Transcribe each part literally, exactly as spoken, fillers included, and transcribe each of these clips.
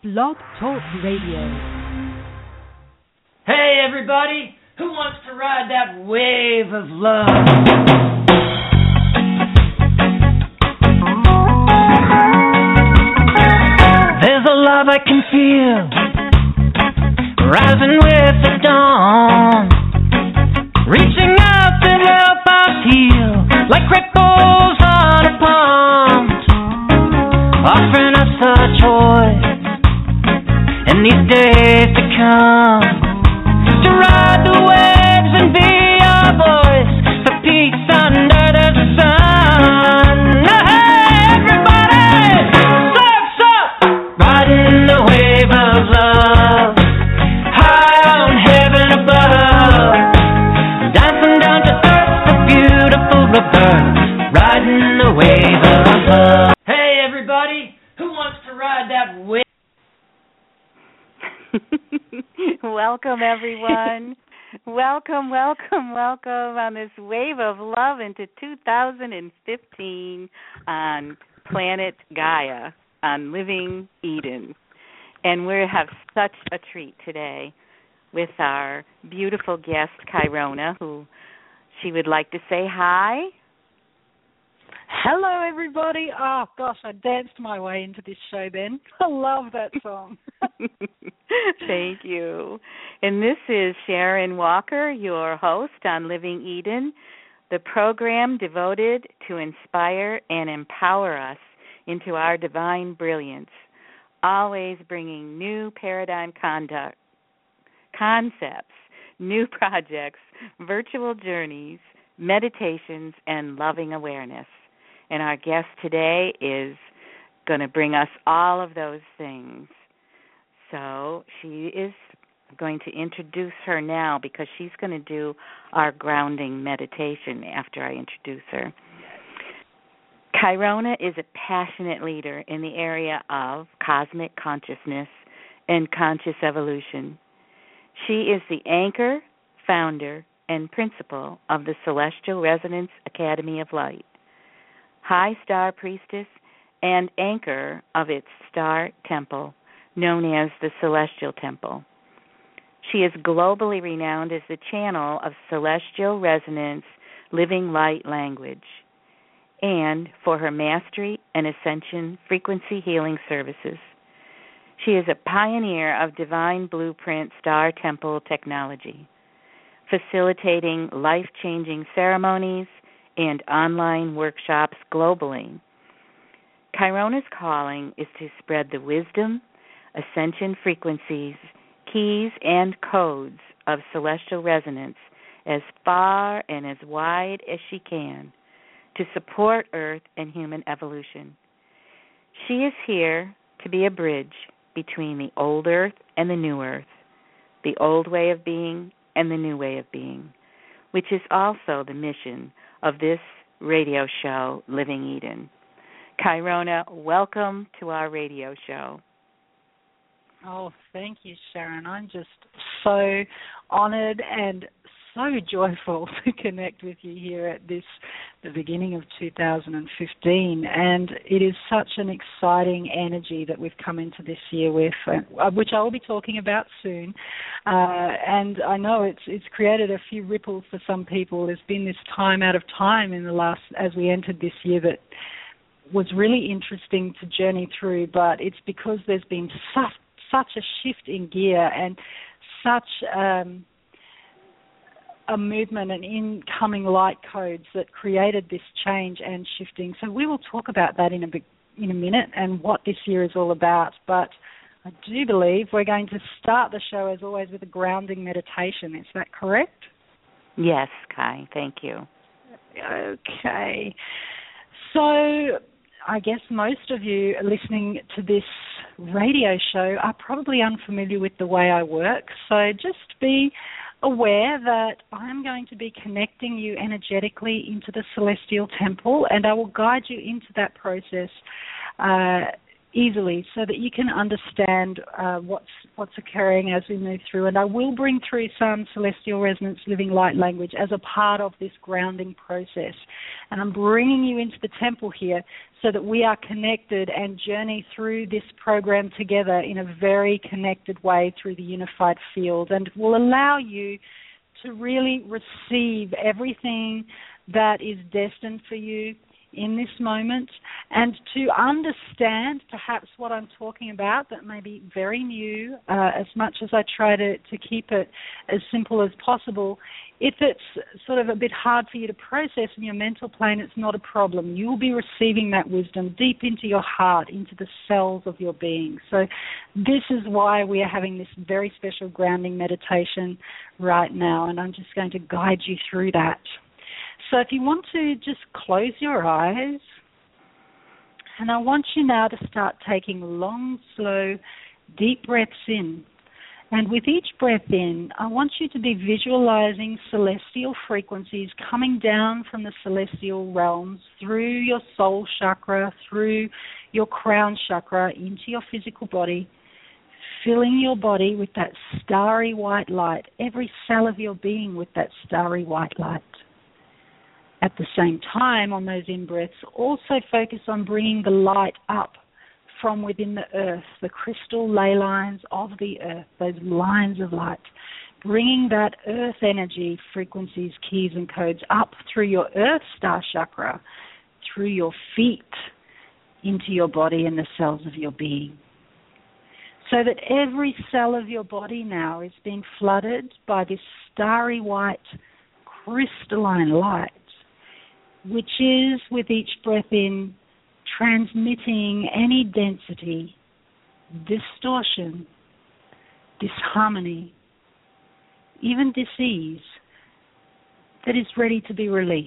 Blog Talk Radio. Hey everybody, who wants to ride that wave of love? There's a love I can feel rising with the dawn, reaching out to help us heal like ripples on a pond, offering us a choice in these days to come, to ride the waves and be our voice for peace under the sun. Hey, everybody, surf's up, riding the wave of love, high on heaven above, dancing down to earth, a beautiful river, riding the wave of love. Hey, everybody, who wants to ride that wave? Welcome, everyone. welcome, welcome, welcome on this wave of love into two thousand fifteen on Planet Gaia, on Living Eden. And we have such a treat today with our beautiful guest, Kyrona, who she would like to say hi. Hello, everybody. Oh, gosh, I danced my way into this show then. I love that song. Thank you. And this is Sharon Walker, your host on Living Eden, the program devoted to inspire and empower us into our divine brilliance, always bringing new paradigm conduct, concepts, new projects, virtual journeys, meditations, and loving awareness. And our guest today is going to bring us all of those things. So she is going to introduce her now because she's going to do our grounding meditation after I introduce her. Kyrona is a passionate leader in the area of cosmic consciousness and conscious evolution. She is the anchor, founder, and principal of the Celestial Resonance Academy of Light, High Star Priestess, and anchor of its star temple, known as the Celestial Temple. She is globally renowned as the channel of Celestial Resonance Living Light language, and for her mastery and ascension frequency healing services. She is a pioneer of Divine Blueprint Star Temple technology, facilitating life-changing ceremonies and online workshops globally. Kyrona's calling is to spread the wisdom, ascension frequencies, keys, and codes of celestial resonance as far and as wide as she can to support Earth and human evolution. She is here to be a bridge between the old Earth and the new Earth, the old way of being and the new way of being, which is also the mission of this radio show, Living Eden. Kyrona, welcome to our radio show. Oh, thank you, Sharon. I'm just so honored and so joyful to connect with you here at this, the beginning of two thousand fifteen. And it is such an exciting energy that we've come into this year with, uh, which I will be talking about soon. Uh, and I know it's it's created a few ripples for some people. There's been this time out of time in the last, as we entered this year, that was really interesting to journey through. But it's because there's been such such a shift in gear and such um, a movement and incoming light codes that created this change and shifting. So we will talk about that in a bit, in a minute and what this year is all about. But I do believe we're going to start the show, as always, with a grounding meditation. Is that correct? Yes, Kai. Thank you. Okay. So I guess most of you listening to this radio show are probably unfamiliar with the way I work. So just be aware that I'm going to be connecting you energetically into the Celestial Temple, and I will guide you into that process uh, easily so that you can understand uh, what's what's occurring as we move through. And I will bring through some celestial resonance living light language as a part of this grounding process. And I'm bringing you into the temple here so that we are connected and journey through this program together in a very connected way through the unified field, and will allow you to really receive everything that is destined for you in this moment, and to understand perhaps what I'm talking about that may be very new, uh, as much as I try to, to keep it as simple as possible. If it's sort of a bit hard for you to process in your mental plane, it's not a problem. You will be receiving that wisdom deep into your heart, into the cells of your being. So this is why we are having this very special grounding meditation right now, and I'm just going to guide you through that. So if you want to just close your eyes, and I want you now to start taking long, slow, deep breaths in. And with each breath in, I want you to be visualizing celestial frequencies coming down from the celestial realms through your soul chakra, through your crown chakra, into your physical body, filling your body with that starry white light, every cell of your being with that starry white light. At the same time, on those in-breaths, also focus on bringing the light up from within the earth, the crystal ley lines of the earth, those lines of light, bringing that earth energy, frequencies, keys, and codes up through your earth star chakra, through your feet, into your body and the cells of your being. So that every cell of your body now is being flooded by this starry white, crystalline light, which is, with each breath in, transmitting any density, distortion, disharmony, even dis-ease that is ready to be released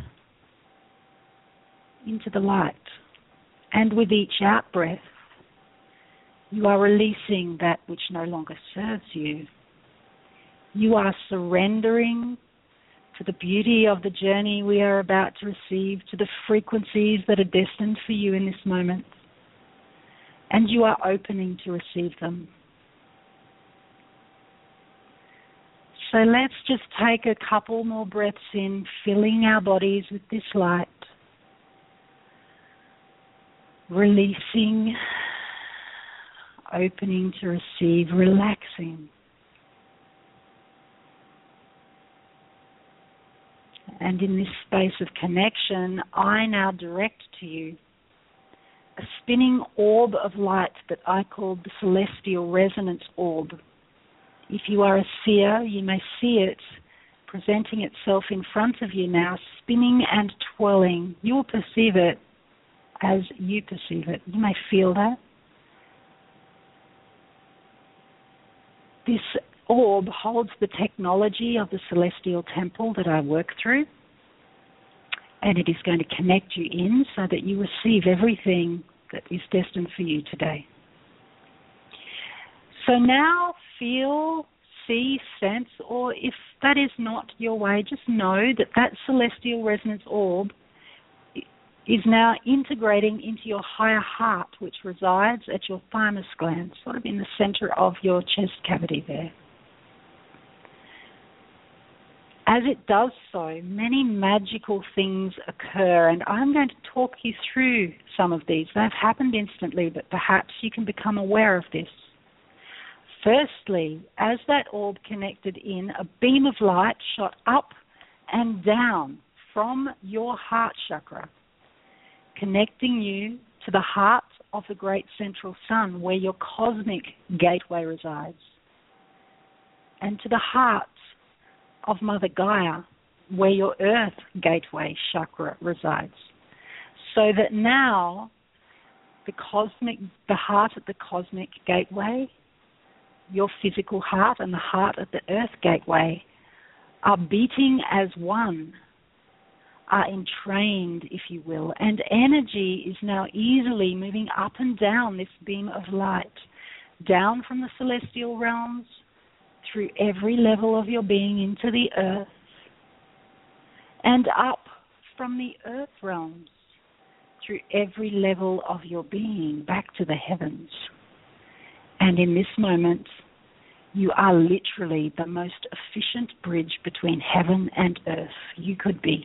into the light. And with each out-breath, you are releasing that which no longer serves you. You are surrendering to the beauty of the journey we are about to receive, to the frequencies that are destined for you in this moment. And you are opening to receive them. So let's just take a couple more breaths in, filling our bodies with this light. Releasing, opening to receive, relaxing. And in this space of connection, I now direct to you a spinning orb of light that I call the celestial resonance orb. If you are a seer, you may see it presenting itself in front of you now, spinning and twirling. You will perceive it as you perceive it. You may feel that. This orb holds the technology of the celestial temple that I work through, and it is going to connect you in so that you receive everything that is destined for you today. So now feel, see, sense, or if that is not your way, just know that that celestial resonance orb is now integrating into your higher heart, which resides at your thymus gland, sort of in the center of your chest cavity there. As it does so, many magical things occur, and I'm going to talk you through some of these. They've happened instantly, but perhaps you can become aware of this. Firstly, as that orb connected in, a beam of light shot up and down from your heart chakra, connecting you to the heart of the great central sun, where your cosmic gateway resides, and to the heart of Mother Gaia, where your earth gateway chakra resides. So that now the cosmic, the heart at the cosmic gateway, your physical heart, and the heart at the earth gateway are beating as one, are entrained, if you will, and energy is now easily moving up and down this beam of light, down from the celestial realms, through every level of your being into the earth, and up from the earth realms through every level of your being back to the heavens. And in this moment, you are literally the most efficient bridge between heaven and earth you could be.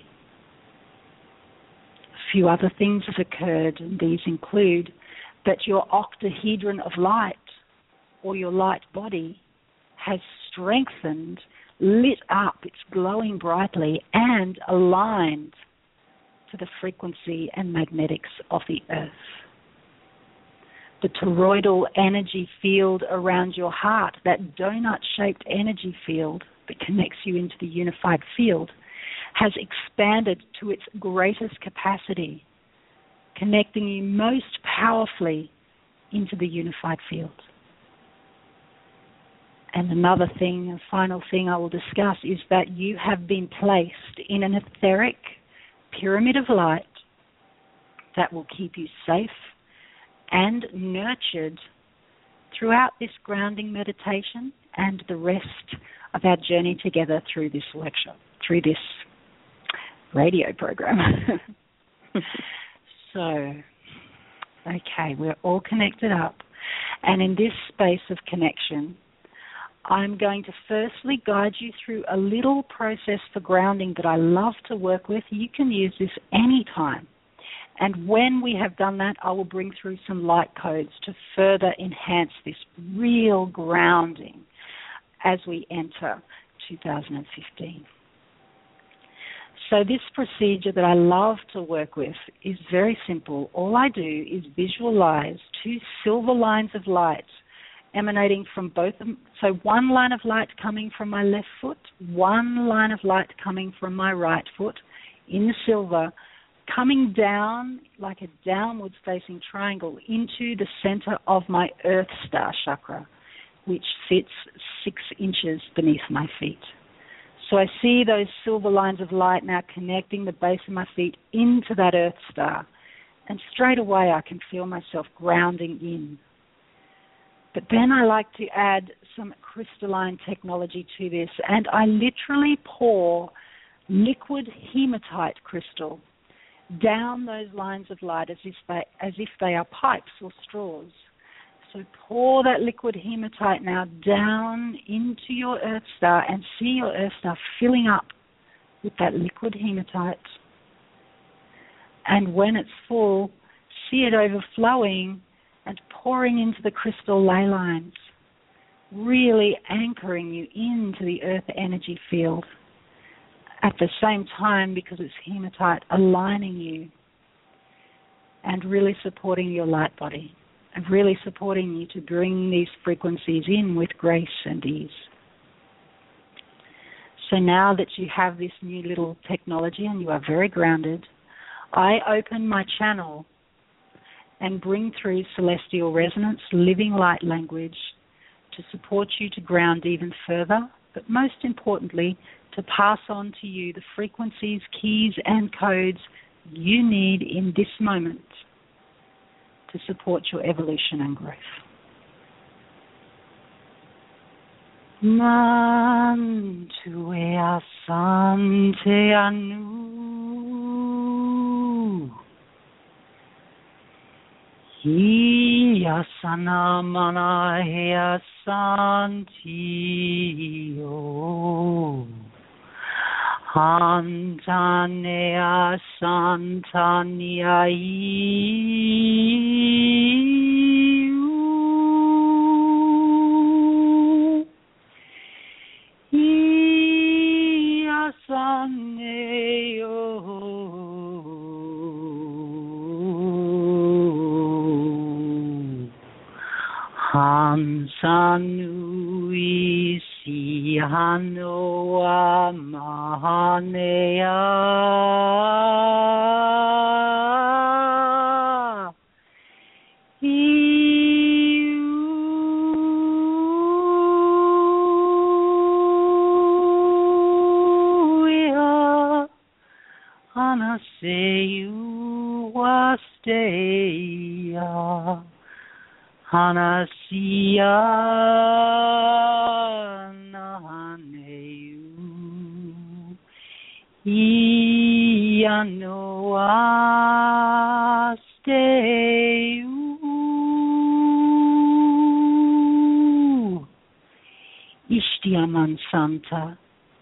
A few other things have occurred, and these include that your octahedron of light, or your light body, has strengthened, lit up, it's glowing brightly, and aligned to the frequency and magnetics of the earth. The toroidal energy field around your heart, that donut-shaped energy field that connects you into the unified field, has expanded to its greatest capacity, connecting you most powerfully into the unified field. And another thing, a final thing I will discuss, is that you have been placed in an etheric pyramid of light that will keep you safe and nurtured throughout this grounding meditation and the rest of our journey together through this lecture, through this radio program. So, okay, we're all connected up. And in this space of connection, I'm going to firstly guide you through a little process for grounding that I love to work with. You can use this anytime. And when we have done that, I will bring through some light codes to further enhance this real grounding as we enter two thousand fifteen. So this procedure that I love to work with is very simple. All I do is visualize two silver lines of light emanating from both of them. So one line of light coming from my left foot, one line of light coming from my right foot in the silver, coming down like a downwards facing triangle into the center of my Earth Star chakra, which sits six inches beneath my feet. So I see those silver lines of light now connecting the base of my feet into that Earth Star, and straight away I can feel myself grounding in. But then I like to add some crystalline technology to this, and I literally pour liquid hematite crystal down those lines of light as if they, as if they are pipes or straws. So pour that liquid hematite now down into your Earth Star and see your Earth Star filling up with that liquid hematite. And when it's full, see it overflowing and pouring into the crystal ley lines, really anchoring you into the earth energy field. At the same time, because it's hematite, aligning you and really supporting your light body and really supporting you to bring these frequencies in with grace and ease. So now that you have this new little technology and you are very grounded, I open my channel and bring through celestial resonance, living light language to support you to ground even further, but most importantly, to pass on to you the frequencies, keys, and codes you need in this moment to support your evolution and growth. Mantua Sante Anu Iyasana Mana Hea Santio Hantanea Santania Iu Iasaneo Hansanu isi hanoa mahanea Iuia anaseu wasteia Hanasia Nahaneu Ianoasteu Ishtiaman Santa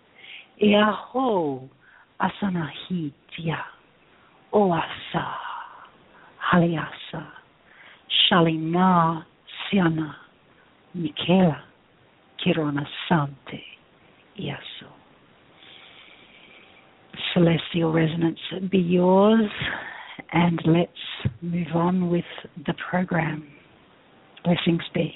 Eaho Asanahitia Oasa Haliasa Shalima Siana Michaela Kirona Sante Iaso. Celestial resonance be yours, and let's move on with the program. Blessings be.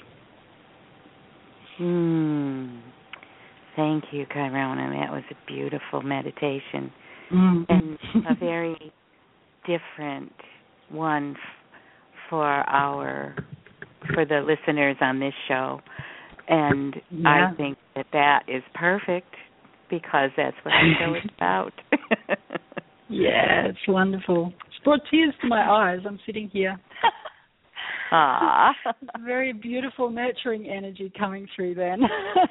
Mm. Thank you, Kyrona. That was a beautiful meditation, Mm. and a very different one f- for our for the listeners on this show. And yeah. I think that that is perfect, because that's what the show is about. Yeah, it's wonderful. It's brought tears to my eyes. I'm sitting here. Ah, very beautiful, nurturing energy coming through then.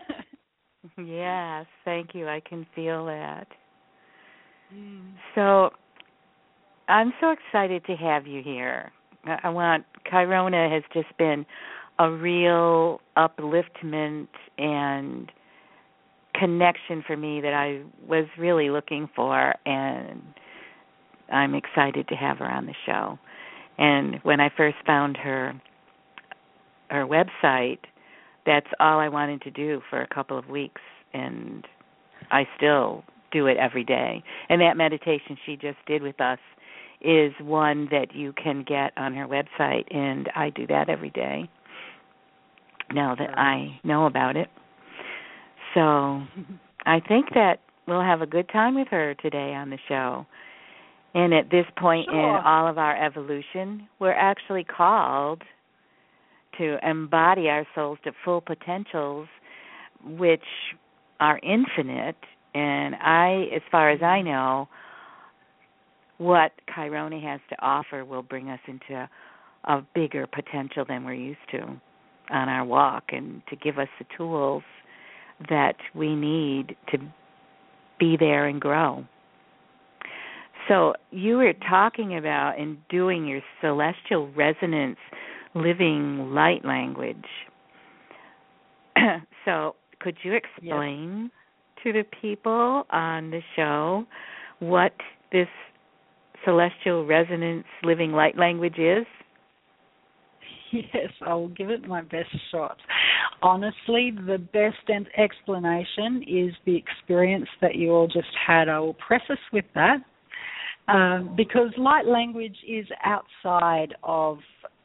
Yes, thank you. I can feel that. Mm. So I'm so excited to have you here. I want, Kyrona has just been a real upliftment and connection for me that I was really looking for, and I'm excited to have her on the show. And when I first found her her website, that's all I wanted to do for a couple of weeks, and I still do it every day. And that meditation she just did with us is one that you can get on her website, and I do that every day now that I know about it. So I think that we'll have a good time with her today on the show. And at this point Sure. in all of our evolution, we're actually called to embody our souls to full potentials, which are infinite. And I, as far as I know, what Kyrona has to offer will bring us into a, a bigger potential than we're used to on our walk, and to give us the tools that we need to be there and grow. So you were talking about and doing your celestial resonance living light language. So could you explain yes. to the people on the show what this celestial resonance living light language is? Yes, I will give it my best shot. Honestly, the best explanation is the experience that you all just had. I will preface with that um, because light language is outside of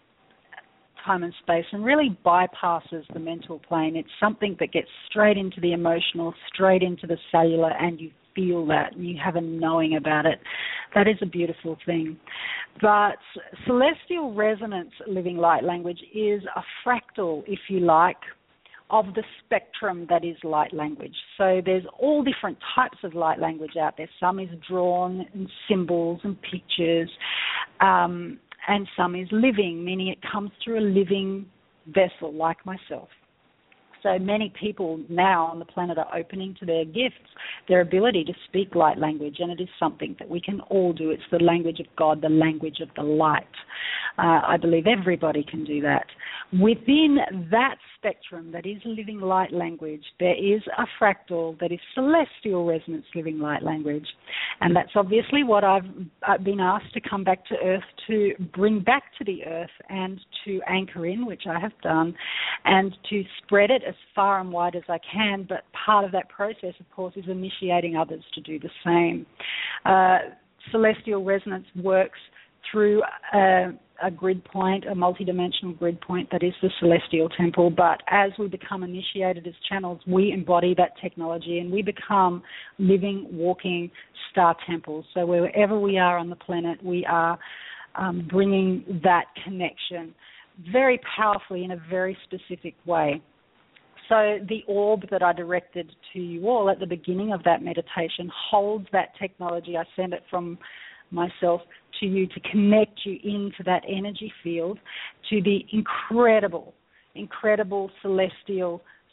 time and space and really bypasses the mental plane. It's something that gets straight into the emotional, straight into the cellular, and you feel that, and you have a knowing about it. That is a beautiful thing. But celestial resonance living light language is a fractal, if you like, of the spectrum that is light language. So there's all different types of light language out there. Some is drawn in symbols and pictures, um, and some is living, meaning it comes through a living vessel like myself. So many people now on the planet are opening to their gifts, their ability to speak light language, and it is something that we can all do. It's the language of God, the language of the light. Uh, I believe everybody can do that. Within that spectrum that is living light language, there is a fractal that is celestial resonance living light language. And that's obviously what I've, I've been asked to come back to Earth to bring back to the Earth and to anchor in, which I have done, and to spread it as far and wide as I can. But part of that process, of course, is initiating others to do the same. Uh, celestial resonance works through a, a grid point, a multidimensional grid point that is the celestial temple. But as we become initiated as channels, we embody that technology and we become living, walking star temples. So wherever we are on the planet, we are um, bringing that connection very powerfully in a very specific way. So the orb that I directed to you all at the beginning of that meditation holds that technology. I send it from myself to you to connect you into that energy field, to the incredible, incredible celestial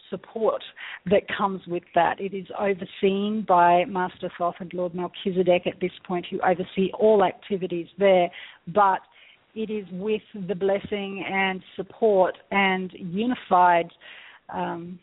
support that comes with that. It is overseen by Master Thoth and Lord Melchizedek at this point, who oversee all activities there, but it is with the blessing and support and unified um,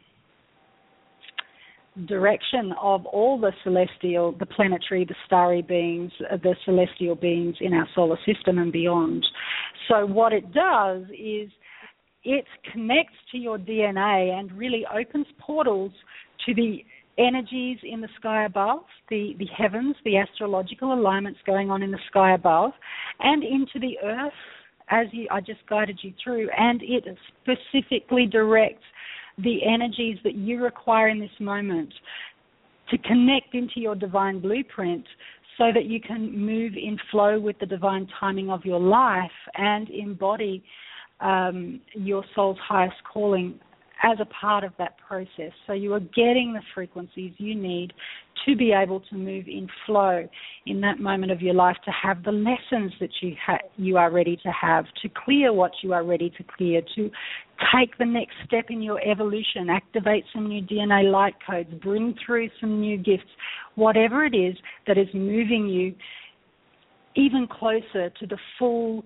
direction of all the celestial, the planetary, the starry beings, the celestial beings in our solar system and beyond. So what it does is it connects to your D N A and really opens portals to the energies in the sky above, the, the heavens, the astrological alignments going on in the sky above, and into the earth, as you, I just guided you through, and it specifically directs the energies that you require in this moment to connect into your divine blueprint so that you can move in flow with the divine timing of your life and embody um, your soul's highest calling as a part of that process. So you are getting the frequencies you need to be able to move in flow in that moment of your life, to have the lessons that you ha- you are ready to have, to clear what you are ready to clear, to take the next step in your evolution, activate some new D N A light codes, bring through some new gifts, whatever it is that is moving you even closer to the full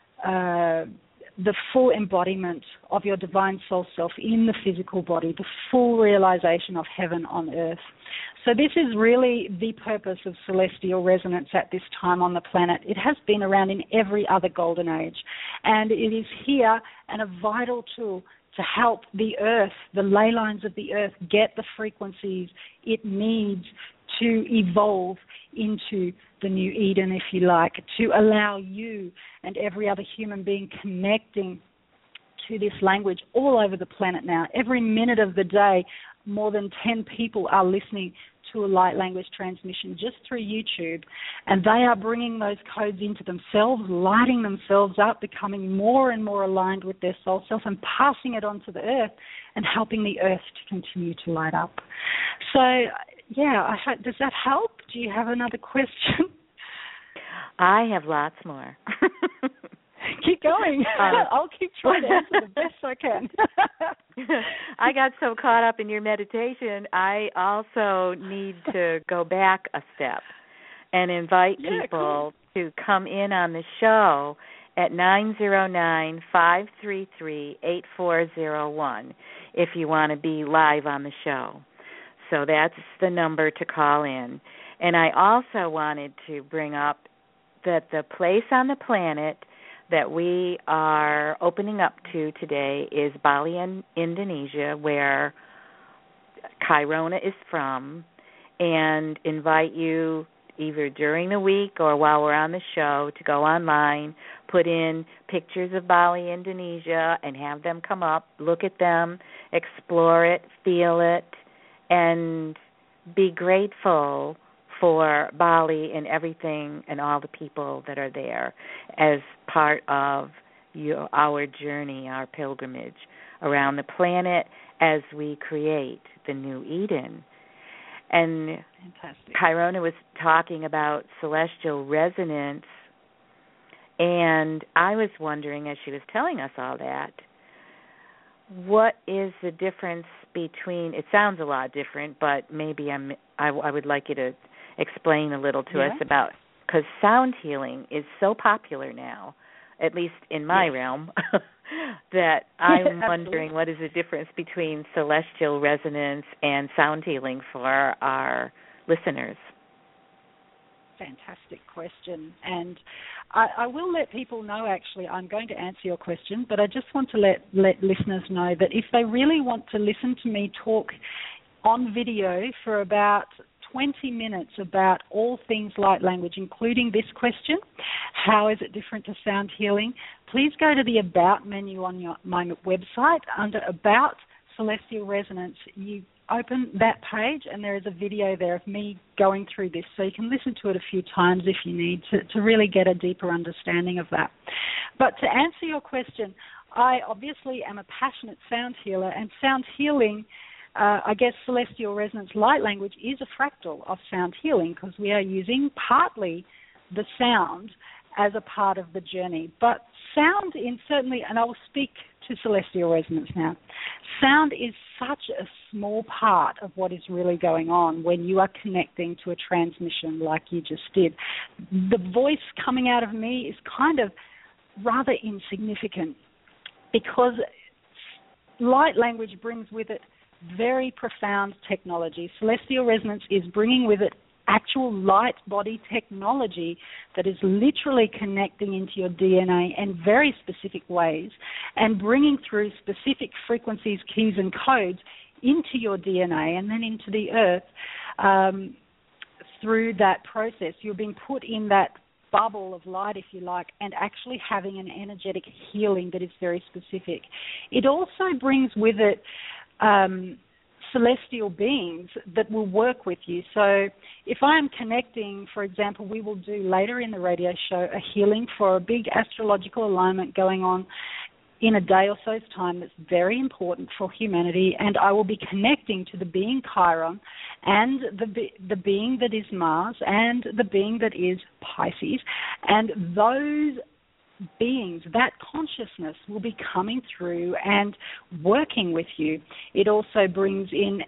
uh, the full embodiment of your divine soul self in the physical body, the full realization of heaven on earth. So this is really the purpose of celestial resonance at this time on the planet. It has been around in every other golden age, and it is here and a vital tool to help the earth, the ley lines of the earth, get the frequencies it needs to evolve into the new Eden, if you like, to allow you and every other human being connecting to this language all over the planet now. Every minute of the day, more than ten people are listening to a light language transmission just through YouTube, and they are bringing those codes into themselves, lighting themselves up, becoming more and more aligned with their soul self and passing it on to the earth and helping the earth to continue to light up. So, yeah, I hope, does that help? Do you have another question? I have lots more. Keep going. Uh, I'll keep trying to answer the best I can. I got so caught up in your meditation, I also need to go back a step and invite yeah, people cool. to come in on the show at nine zero nine, five three three, eight four zero one if you want to be live on the show. So that's the number to call in. And I also wanted to bring up that the place on the planet that we are opening up to today is Bali, in Indonesia, where Kyrona is from, and invite you either during the week or while we're on the show to go online, put in pictures of Bali, Indonesia, and have them come up, look at them, explore it, feel it, and be grateful for Bali and everything and all the people that are there as part of your, our journey, our pilgrimage around the planet as we create the new Eden. And Fantastic. Kyrona was talking about celestial resonance, and I was wondering, as she was telling us all that, what is the difference between, it sounds a lot different, but maybe I'm, I, I would like you to explain a little to yeah. us about, because sound healing is so popular now, at least in my yes. realm, that I'm yeah, wondering what is the difference between celestial resonance and sound healing for our listeners. Fantastic question. And I, I will let people know, actually, I'm going to answer your question, but I just want to let, let listeners know that if they really want to listen to me talk on video for about twenty minutes about all things light language, including this question, how is it different to sound healing, please go to the About menu on your, my website. Under About Celestial Resonance, you open that page and there is a video there of me going through this, so you can listen to it a few times if you need to, to really get a deeper understanding of that. But to answer your question, I obviously am a passionate sound healer, and sound healing, Uh, I guess celestial resonance light language is a fractal of sound healing, because we are using partly the sound as a part of the journey. But sound in certainly, and I will speak to celestial resonance now, sound is such a small part of what is really going on when you are connecting to a transmission like you just did. The voice coming out of me is kind of rather insignificant because light language brings with it very profound technology. Celestial resonance is bringing with it actual light body technology that is literally connecting into your D N A in very specific ways and bringing through specific frequencies, keys, and codes into your D N A and then into the earth um, through that process. You're being put in that bubble of light, if you like, and actually having an energetic healing that is very specific. It also brings with it um, celestial beings that will work with you. So if I am connecting, for example, we will do later in the radio show a healing for a big astrological alignment going on in a day or so's time that's very important for humanity, and I will be connecting to the being Chiron and the be- the being that is Mars and the being that is Pisces, and those beings, that consciousness will be coming through and working with you. It also brings in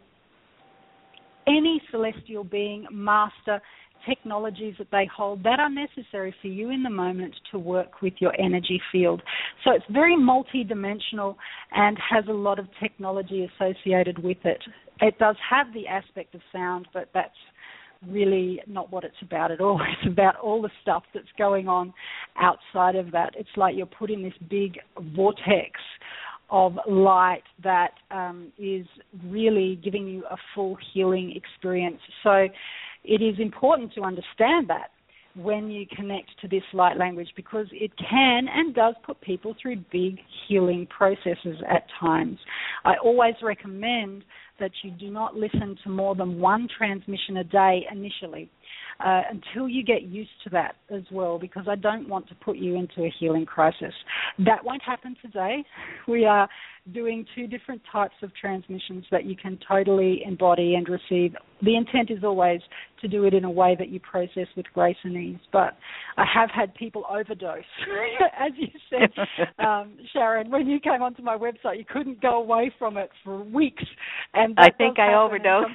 any celestial being, master, technologies that they hold that are necessary for you in the moment to work with your energy field. So it's very multidimensional and has a lot of technology associated with it. It does have the aspect of sound, but that's really not what it's about at all. It's about all the stuff that's going on outside of that. It's like you're put in this big vortex of light that um, is really giving you a full healing experience. So it is important to understand that when you connect to this light language, because it can and does put people through big healing processes at times. I always recommend that you do not listen to more than one transmission a day initially uh, until you get used to that as well, because I don't want to put you into a healing crisis. That won't happen today. We are doing two different types of transmissions that you can totally embody and receive. The intent is always to do it in a way that you process with grace and ease. But I have had people overdose. As you said, um, Sharon, when you came onto my website, you couldn't go away from it for weeks. And I think I overdosed.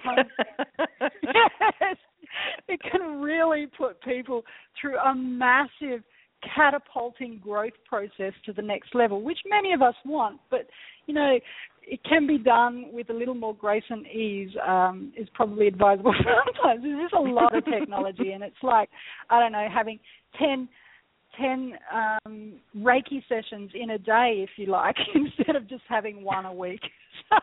Yes, it can really put people through a massive catapulting growth process to the next level, which many of us want. But, you know, it can be done with a little more grace and ease, um, is probably advisable sometimes. There's just a lot of technology, and it's like, I don't know, having ten, ten um, Reiki sessions in a day, if you like, instead of just having one a week. So,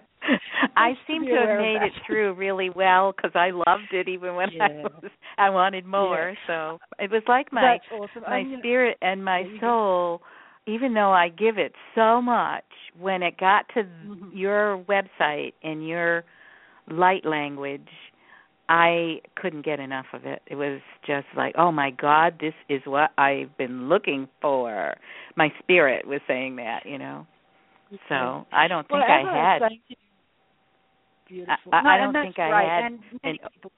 I seem to have made it through really well because I loved it even when yeah. I was I wanted more. Yeah. So it was like my awesome. my I mean, spirit and my soul, even though I give it so much, when it got to mm-hmm. your website and your light language, I couldn't get enough of it. It was just like, oh my God, this is what I've been looking for. My spirit was saying that, you know. So I don't think well, I had. Beautiful. I, no, I don't think I right. had. And many people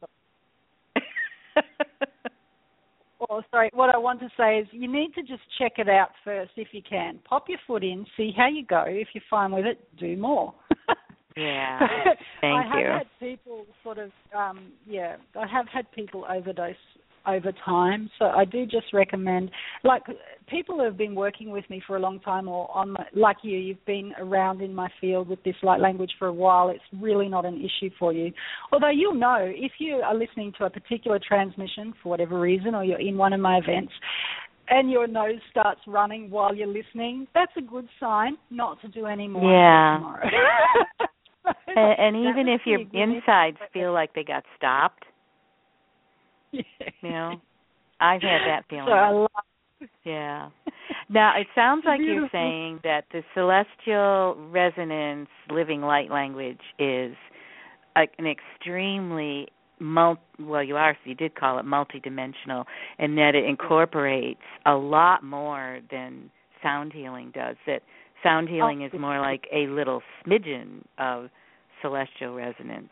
Well, sorry, what I want to say is you need to just check it out first if you can. Pop your foot in, see how you go. If you're fine with it, do more. Yeah, thank I you. I have had people sort of, um, yeah, I have had people overdose over time. So I do just recommend, like people who have been working with me for a long time, or on my, like you, you've been around in my field with this light language for a while, it's really not an issue for you. Although you'll know if you are listening to a particular transmission for whatever reason, or you're in one of my events, and your nose starts running while you're listening, that's a good sign not to do any more yeah. tomorrow. and, and even if your insides feel like they got stopped, yeah. you know, I've had that feeling. So I love yeah. Now, it sounds like Beautiful. You're saying that the celestial resonance living light language is a, an extremely, multi, well, you are, you did call it multidimensional, and that it incorporates a lot more than sound healing does. That sound healing oh, is more like a little smidgen of celestial resonance.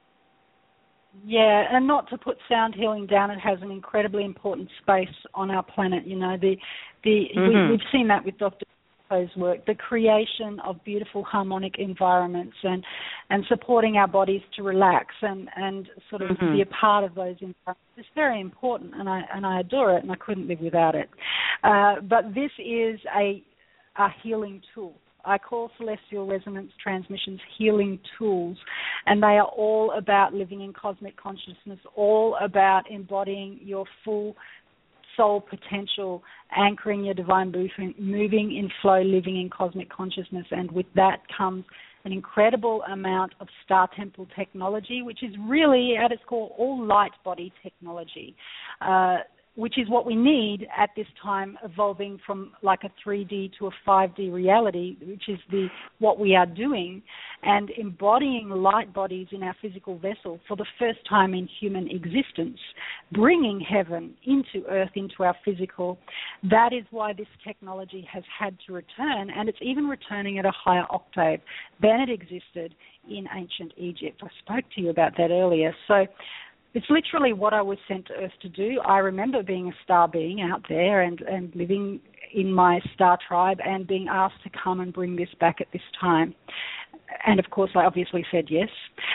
Yeah, and not to put sound healing down, it has an incredibly important space on our planet. You know, the the mm-hmm. we, we've seen that with Doctor pose work, the creation of beautiful harmonic environments, and, and supporting our bodies to relax and, and sort of mm-hmm. be a part of those environments is very important, and I and I adore it, and I couldn't live without it. Uh, but this is a, a healing tool. I call celestial resonance transmissions healing tools, and they are all about living in cosmic consciousness, all about embodying your full soul potential, anchoring your divine blueprint, moving in flow, living in cosmic consciousness, and with that comes an incredible amount of star temple technology, which is really, at its core, all light body technology. Uh, which is what we need at this time, evolving from like a three D to a five D reality, which is the what we are doing, and embodying light bodies in our physical vessel for the first time in human existence, bringing heaven into earth, into our physical. That is why this technology has had to return, and it's even returning at a higher octave than it existed in ancient Egypt. I spoke to you about that earlier. So it's literally what I was sent to Earth to do. I remember being a star being out there and, and living in my star tribe and being asked to come and bring this back at this time. And, of course, I obviously said yes.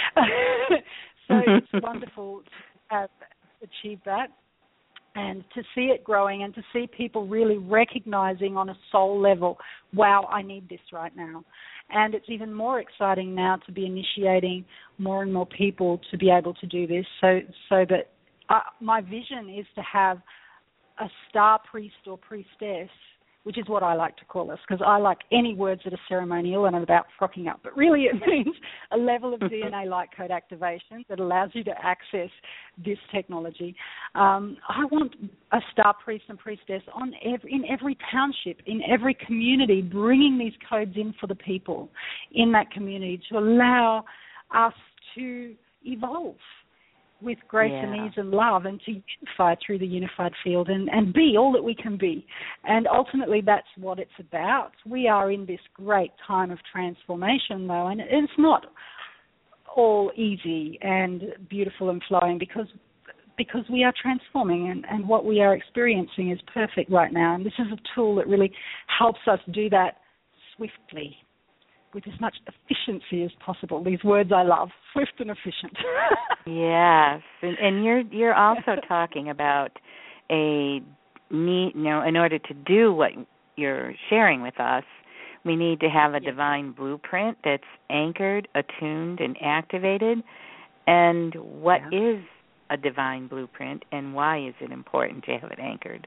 So it's wonderful to have achieved that and to see it growing and to see people really recognizing on a soul level, wow, I need this right now. And it's even more exciting now to be initiating more and more people to be able to do this, so so that uh, my vision is to have a star priest or priestess, which is what I like to call us, because I like any words that are ceremonial and about frocking up. But really it means a level of D N A light code activation that allows you to access this technology. Um, I want a star priest and priestess on every, in every township, in every community, bringing these codes in for the people in that community to allow us to evolve with grace yeah. and ease and love, and to unify through the unified field and, and be all that we can be. And ultimately that's what it's about. We are in this great time of transformation, though, and it's not all easy and beautiful and flowing because because we are transforming, and, and what we are experiencing is perfect right now. And this is a tool that really helps us do that swiftly, with as much efficiency as possible. These words I love, swift and efficient. Yes, and, and you're you're also talking about a need. You know, in order to do what you're sharing with us, we need to have a yes. divine blueprint that's anchored, attuned, and activated. And what yeah. is a divine blueprint, and why is it important to have it anchored?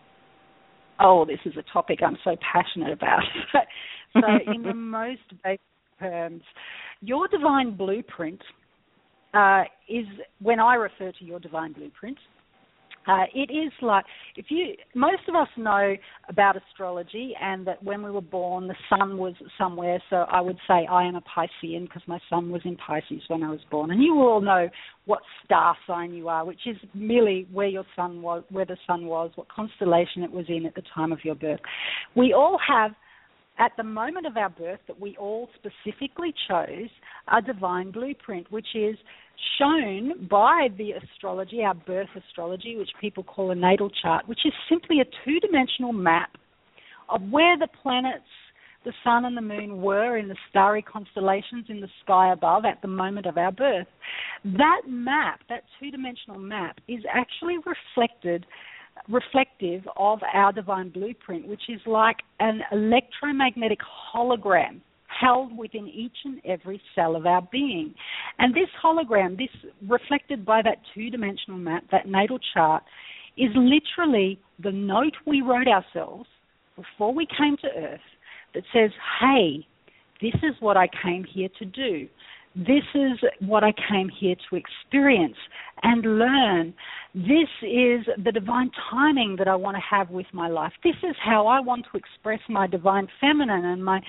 Oh, this is a topic I'm so passionate about. So in the most basic terms, your divine blueprint uh, is, when I refer to your divine blueprint, uh, it is like, if you, most of us know about astrology and that when we were born, the sun was somewhere. So I would say I am a Piscean because my sun was in Pisces when I was born. And you will all know what star sign you are, which is merely where your sun was, where the sun was, what constellation it was in at the time of your birth. We all have, at the moment of our birth, that we all specifically chose a divine blueprint, which is shown by the astrology, our birth astrology, which people call a natal chart, which is simply a two-dimensional map of where the planets, the sun and the moon were in the starry constellations in the sky above at the moment of our birth. That map, that two-dimensional map, is actually reflected reflective of our divine blueprint, which is like an electromagnetic hologram held within each and every cell of our being. And this hologram, this reflected by that two-dimensional map, that natal chart, is literally the note we wrote ourselves before we came to Earth that says, hey, this is what I came here to do. This is what I came here to experience and learn. This is the divine timing that I want to have with my life. This is how I want to express my divine feminine and my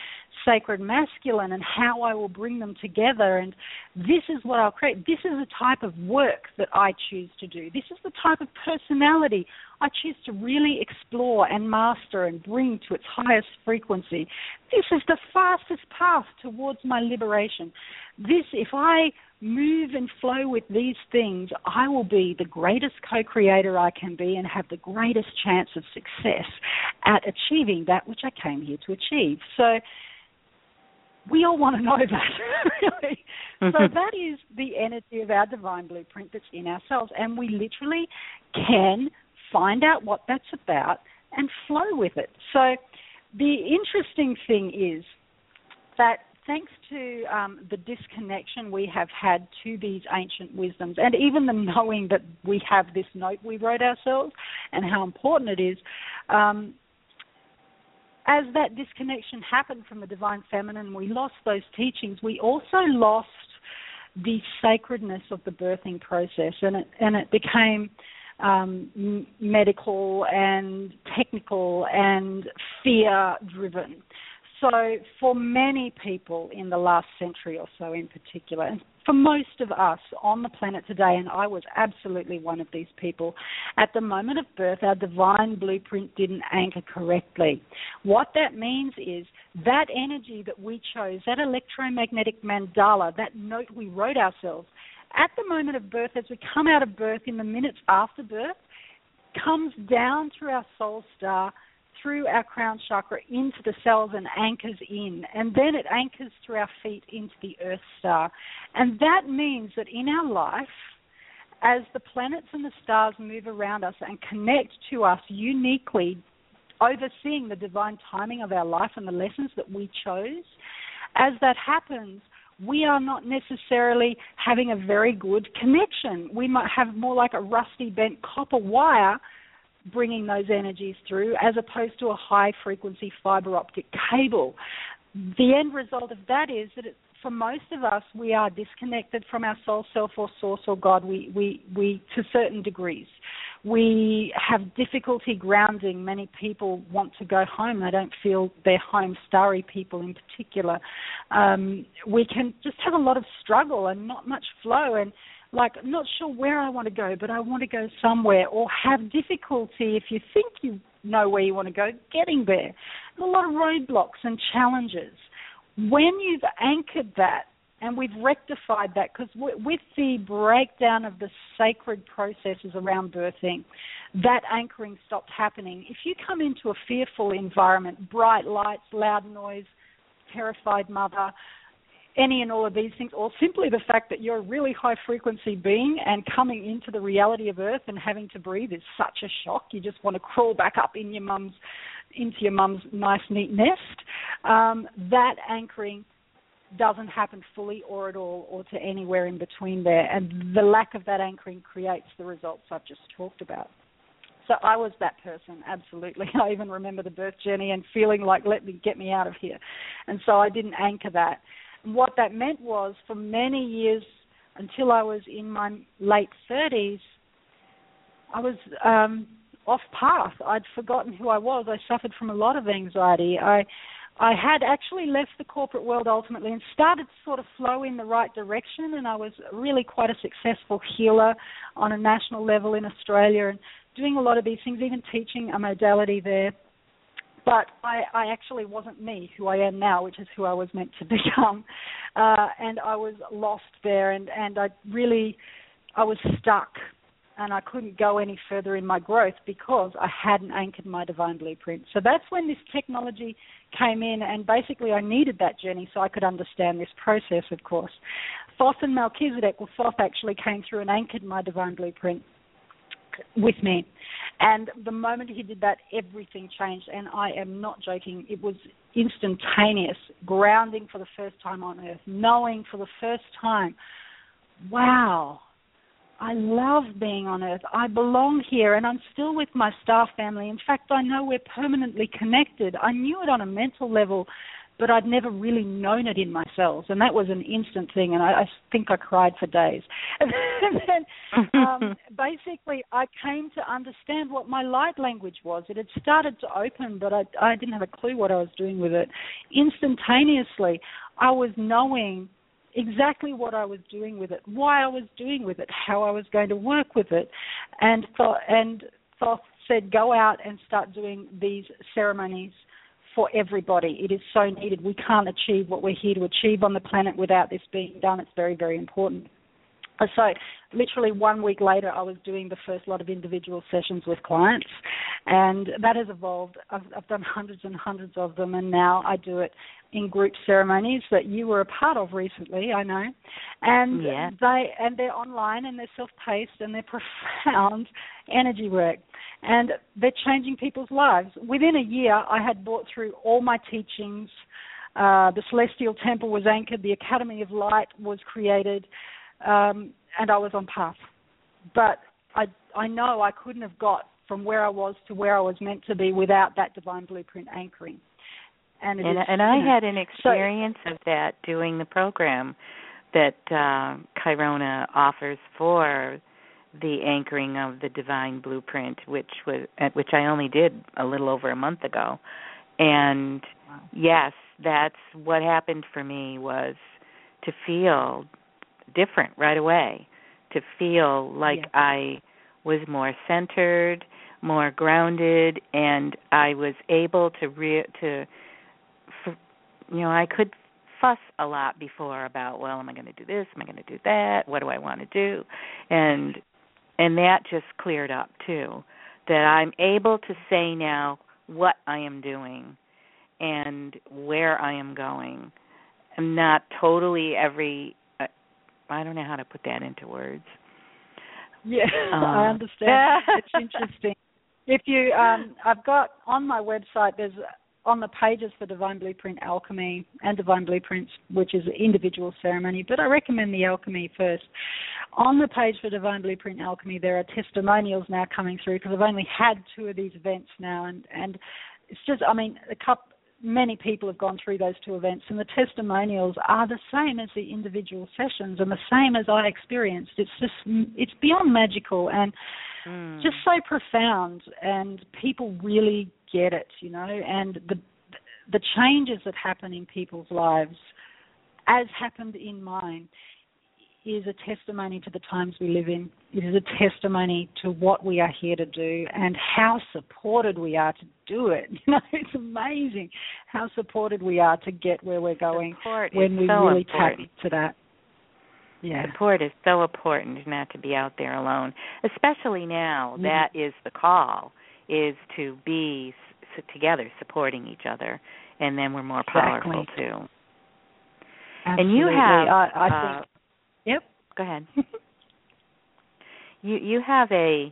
sacred masculine and how I will bring them together, and this is what I'll create. This is the type of work that I choose to do. This is the type of personality I choose to really explore and master and bring to its highest frequency. This is the fastest path towards my liberation. This, if I move and flow with these things, I will be the greatest co-creator I can be and have the greatest chance of success at achieving that which I came here to achieve. So we all want to know that, really. So that is the energy of our divine blueprint that's in ourselves, and we literally can find out what that's about and flow with it. So the interesting thing is that thanks to um, the disconnection we have had to these ancient wisdoms, and even the knowing that we have this note we wrote ourselves and how important it is, um, as that disconnection happened from the divine feminine, we lost those teachings. We also lost the sacredness of the birthing process, and it, and it became um, medical and technical and fear-driven. So for many people in the last century or so in particular, and for most of us on the planet today, and I was absolutely one of these people, at the moment of birth, our divine blueprint didn't anchor correctly. What that means is that energy that we chose, that electromagnetic mandala, that note we wrote ourselves, at the moment of birth, as we come out of birth, in the minutes after birth, comes down through our soul star, through our crown chakra into the cells and anchors in, and then it anchors through our feet into the earth star. And that means that in our life, as the planets and the stars move around us and connect to us uniquely, overseeing the divine timing of our life and the lessons that we chose, as that happens, we are not necessarily having a very good connection. We might have more like a rusty bent copper wire bringing those energies through, as opposed to a high-frequency fiber optic cable. The end result of that is that it, for most of us, we are disconnected from our soul self or source or God. We, we, we, to certain degrees, we have difficulty grounding. Many people want to go home. They don't feel they're home. Starry people in particular. Um, we can just have a lot of struggle and not much flow, and like, not sure where I want to go, but I want to go somewhere, or have difficulty, if you think you know where you want to go, getting there. A lot of roadblocks and challenges. When you've anchored that, and we've rectified that, because with the breakdown of the sacred processes around birthing, that anchoring stopped happening. If you come into a fearful environment, bright lights, loud noise, terrified mother, any and all of these things, or simply the fact that you're a really high-frequency being and coming into the reality of Earth and having to breathe is such a shock. You just want to crawl back up in your mum's, into your mum's nice, neat nest. Um, that anchoring doesn't happen fully or at all, or to anywhere in between there. And the lack of that anchoring creates the results I've just talked about. So I was that person, absolutely. I even remember the birth journey and feeling like, let me get me out of here. And so I didn't anchor that. What that meant was, for many years, until I was in my late thirties, I was um, off path. I'd forgotten who I was. I suffered from a lot of anxiety. I I had actually left the corporate world ultimately and started to sort of flow in the right direction, and I was really quite a successful healer on a national level in Australia and doing a lot of these things, even teaching a modality there. But I, I actually wasn't me, who I am now, which is who I was meant to become. Uh, and I was lost there, and, and I really, I was stuck, and I couldn't go any further in my growth because I hadn't anchored my divine blueprint. So that's when this technology came in, and basically I needed that journey so I could understand this process, of course. Thoth and Melchizedek, well, Thoth actually came through and anchored my divine blueprint with me. And the moment he did that, everything changed, and I am not joking. It was instantaneous, grounding for the first time on Earth, knowing for the first time, wow, I love being on Earth. I belong here, and I'm still with my star family. In fact, I know we're permanently connected. I knew it on a mental level but I'd never really known it in my cells, and that was an instant thing, and I, I think I cried for days. And then um, basically I came to understand what my light language was. It had started to open, but I, I didn't have a clue what I was doing with it. Instantaneously, I was knowing exactly what I was doing with it, why I was doing with it, how I was going to work with it, and Thoth, and Thoth said, go out and start doing these ceremonies for everybody. It is so needed. We can't achieve what we're here to achieve on the planet without this being done. It's very, very important. So literally one week later, I was doing the first lot of individual sessions with clients, and that has evolved. I've, I've done hundreds and hundreds of them, and now I do it in group ceremonies that you were a part of recently, I know. And yeah. they and they're online, and they're self-paced, and they're profound energy work, and they're changing people's lives. Within a year, I had brought through all my teachings. Uh, the Celestial Temple was anchored. The Academy of Light was created. Um, and I was on path. But I I know I couldn't have got from where I was to where I was meant to be without that divine blueprint anchoring. And it and, is, and I you know, had an experience so, of that doing the program that uh, Kirona offers for the anchoring of the divine blueprint, which was which I only did a little over a month ago. And wow. yes, that's what happened for me, was to feel different right away, to feel like yeah. I was more centered, more grounded, and I was able to re- to you know I could fuss a lot before about, well, am I going to do this, am I going to do that, what do I want to do, and and that just cleared up too, that I'm able to say now what I am doing and where I am going. I'm not totally every I don't know how to put that into words. Yeah, uh, I understand. It's interesting. If you, um, I've got on my website, there's on the pages for Divine Blueprint Alchemy and Divine Blueprints, which is an individual ceremony, but I recommend the Alchemy first. On the page for Divine Blueprint Alchemy, there are testimonials now coming through, because I've only had two of these events now, and, and it's just, I mean, a couple, many people have gone through those two events, and the testimonials are the same as the individual sessions and the same as I experienced. It's just, it's beyond magical and mm. just so profound, and people really get it, you know, and the the changes that happen in people's lives, as happened in mine, is a testimony to the times we live in. It is a testimony to what we are here to do and how supported we are to do it. You know, it's amazing how supported we are to get where we're going Support when we so really important. tap into that. Yeah. Support is so important, not to be out there alone, especially now. Yeah. That is the call, is to be s- together, supporting each other, and then we're more powerful exactly. too. Absolutely. And you have, I, I uh, think, yep. Go ahead. you you have a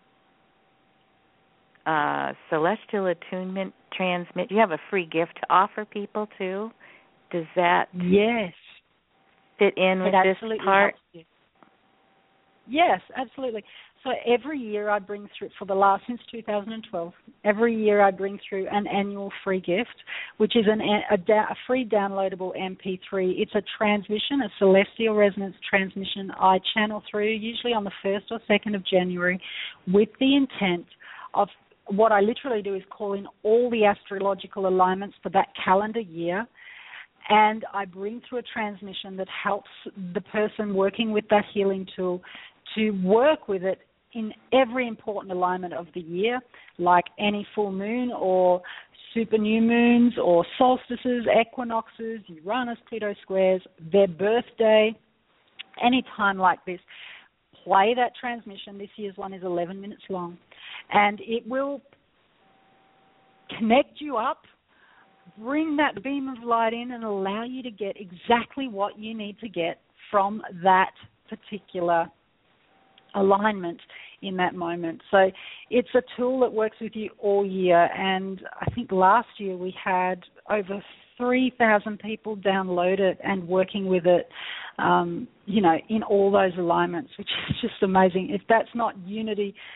uh, celestial attunement transmit. You have a free gift to offer people too. Does that yes fit in with it this part? Yes, absolutely. So every year I bring through, for the last, since two thousand twelve, every year I bring through an annual free gift, which is an, a, a free downloadable M P three. It's a transmission, a celestial resonance transmission I channel through, usually on the first or second of January, with the intent of, what I literally do is call in all the astrological alignments for that calendar year, and I bring through a transmission that helps the person working with that healing tool to work with it in every important alignment of the year, like any full moon or super new moons or solstices, equinoxes, Uranus, Pluto squares, their birthday, any time like this. Play that transmission. This year's one is eleven minutes long, and it will connect you up, bring that beam of light in, and allow you to get exactly what you need to get from that particular alignment in that moment. So it's a tool that works with you all year, and I think last year we had over three thousand people download it and working with it, um, you know, in all those alignments, which is just amazing. If that's not unity,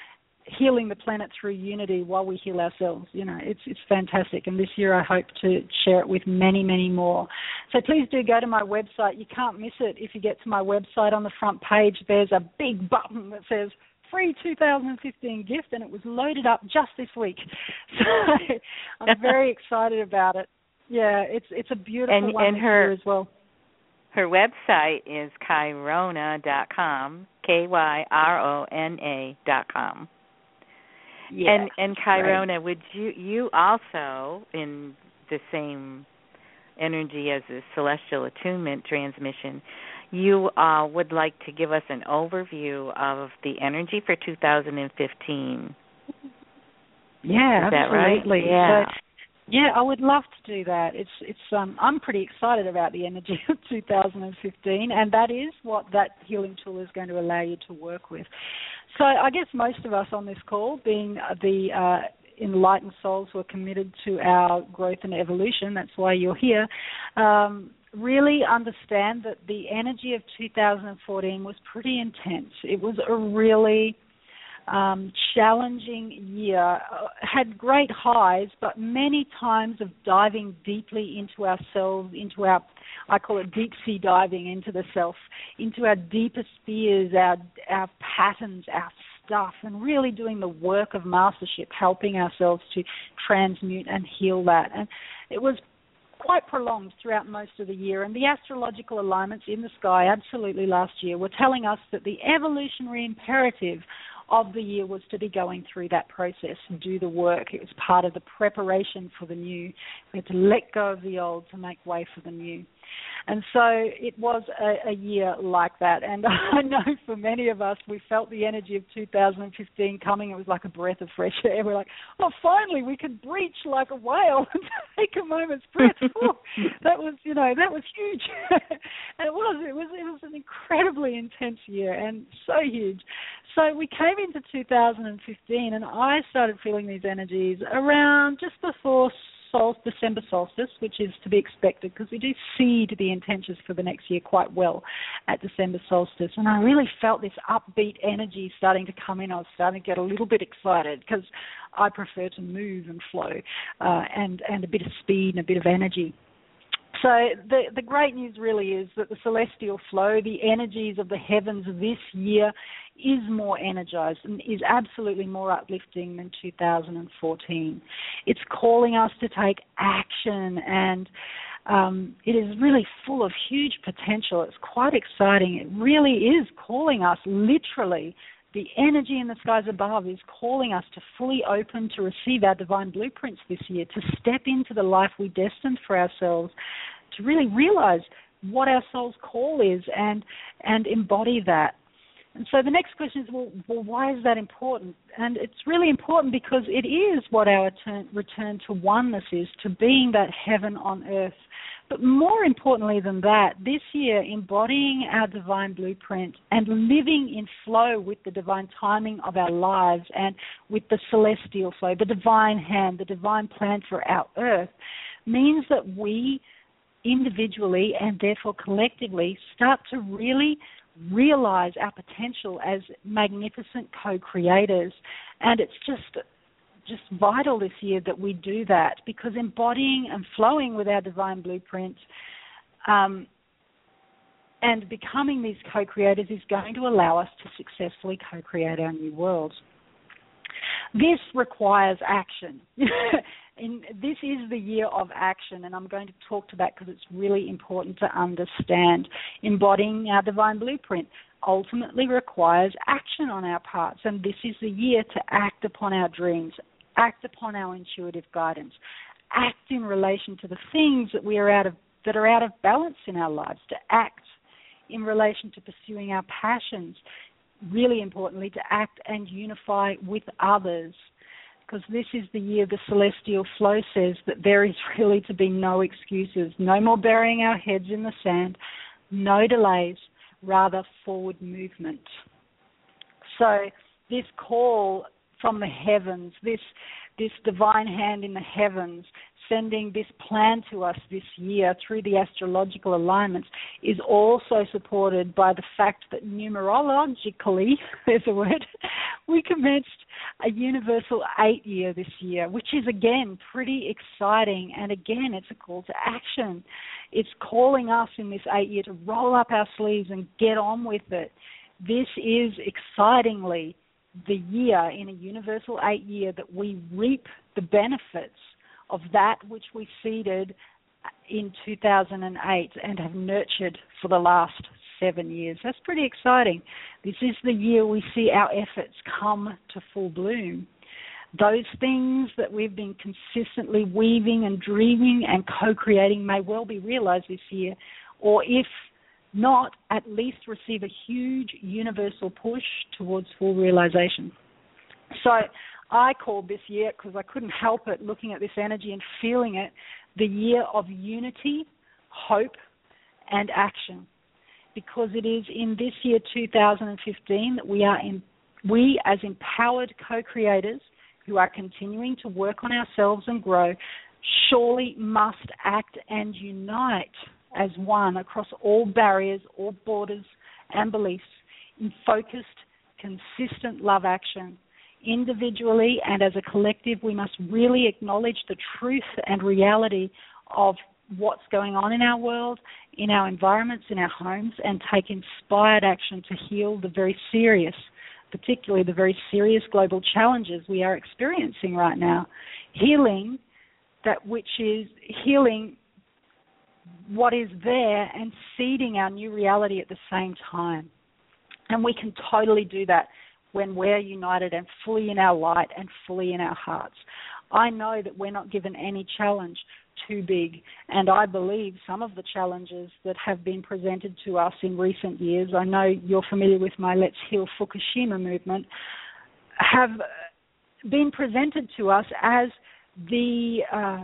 healing the planet through unity while we heal ourselves. You know, it's it's fantastic. And this year I hope to share it with many, many more. So please do go to my website. You can't miss it. If you get to my website, on the front page, there's a big button that says free two thousand fifteen gift, and it was loaded up just this week. So I'm very excited about it. Yeah, it's it's a beautiful and, one and this her, year as well. Her website is Kyrona dot com, K Y R O N A dot com. Yeah, and and Kyrona, right. would you you also, in the same energy as the celestial attunement transmission, you uh, would like to give us an overview of the energy for two thousand fifteen? Yeah, Is that absolutely. Right? Yeah. So, yeah, I would love to do that. It's it's um I'm pretty excited about the energy of two thousand fifteen, and that is what that healing tool is going to allow you to work with. So I guess most of us on this call, being the uh, enlightened souls who are committed to our growth and evolution, that's why you're here, um, really understand that the energy of two thousand fourteen was pretty intense. It was a really Um, challenging year, uh, had great highs, but many times of diving deeply into ourselves, into our, I call it deep sea diving into the self, into our deepest fears, our our patterns, our stuff, and really doing the work of mastership, helping ourselves to transmute and heal that. And it was quite prolonged throughout most of the year, and the astrological alignments in the sky absolutely last year were telling us that the evolutionary imperative of the year was to be going through that process and do the work. It was part of the preparation for the new. We had to let go of the old to make way for the new. And so it was a, a year like that. And I know for many of us, we felt the energy of two thousand fifteen coming. It was like a breath of fresh air. We're like, oh, finally, we could breach like a whale and take a moment's breath. Oh, that was, you know, that was huge. And it was, it was, it was an incredibly intense year and so huge. So we came into two thousand fifteen, and I started feeling these energies around just before Sol- December solstice, which is to be expected because we do seed the intentions for the next year quite well at December solstice. And I really felt this upbeat energy starting to come in. I was starting to get a little bit excited because I prefer to move and flow uh, and, and a bit of speed and a bit of energy. So the, the great news really is that the celestial flow, the energies of the heavens this year is more energized and is absolutely more uplifting than two thousand fourteen. It's calling us to take action, and um, it is really full of huge potential. It's quite exciting. It really is calling us literally. The energy in the skies above is calling us to fully open to receive our divine blueprints this year, to step into the life we destined for ourselves, to really realize what our soul's call is and and embody that. And so the next question is, well, well, why is that important? And it's really important because it is what our return, return to oneness is, to being that heaven on earth. But more importantly than that, this year, embodying our divine blueprint and living in flow with the divine timing of our lives and with the celestial flow, the divine hand, the divine plan for our earth, means that we individually and therefore collectively start to really realize our potential as magnificent co-creators. And it's just just vital this year that we do that, because embodying and flowing with our divine blueprint um, and becoming these co-creators is going to allow us to successfully co-create our new world. This requires action. In, this is the year of action, and I'm going to talk to that because it's really important to understand. Embodying our divine blueprint ultimately requires action on our parts, and this is the year to act upon our dreams, act upon our intuitive guidance, act in relation to the things that we are out of that are out of balance in our lives, to act in relation to pursuing our passions, really importantly, to act and unify with others. Because this is the year the celestial flow says that there is really to be no excuses, no more burying our heads in the sand, no delays, rather forward movement. So this call from the heavens, this this divine hand in the heavens, sending this plan to us this year through the astrological alignments, is also supported by the fact that numerologically, there's a word, we commenced a universal eight year this year, which is, again, pretty exciting. And again, it's a call to action. It's calling us in this eight year to roll up our sleeves and get on with it. This is excitingly the year in a universal eight year that we reap the benefits of that which we seeded in two thousand eight and have nurtured for the last seven years. That's pretty exciting. This is the year we see our efforts come to full bloom. Those things that we've been consistently weaving and dreaming and co-creating may well be realized this year, or if not, at least receive a huge universal push towards full realization. So I called this year, because I couldn't help it looking at this energy and feeling it, the year of unity, hope, and action. Because it is in this year, two thousand fifteen, that we are in, we as empowered co-creators who are continuing to work on ourselves and grow, surely must act and unite as one across all barriers, all borders and beliefs in focused, consistent love action. Individually and as a collective, we must really acknowledge the truth and reality of what's going on in our world, in our environments, in our homes, and take inspired action to heal the very serious, particularly the very serious global challenges we are experiencing right now. Healing that which is healing what is there and seeding our new reality at the same time. And we can totally do that when we're united and fully in our light and fully in our hearts. I know that we're not given any challenge too big, and I believe some of the challenges that have been presented to us in recent years, I know you're familiar with my Let's Heal Fukushima movement, have been presented to us as the uh,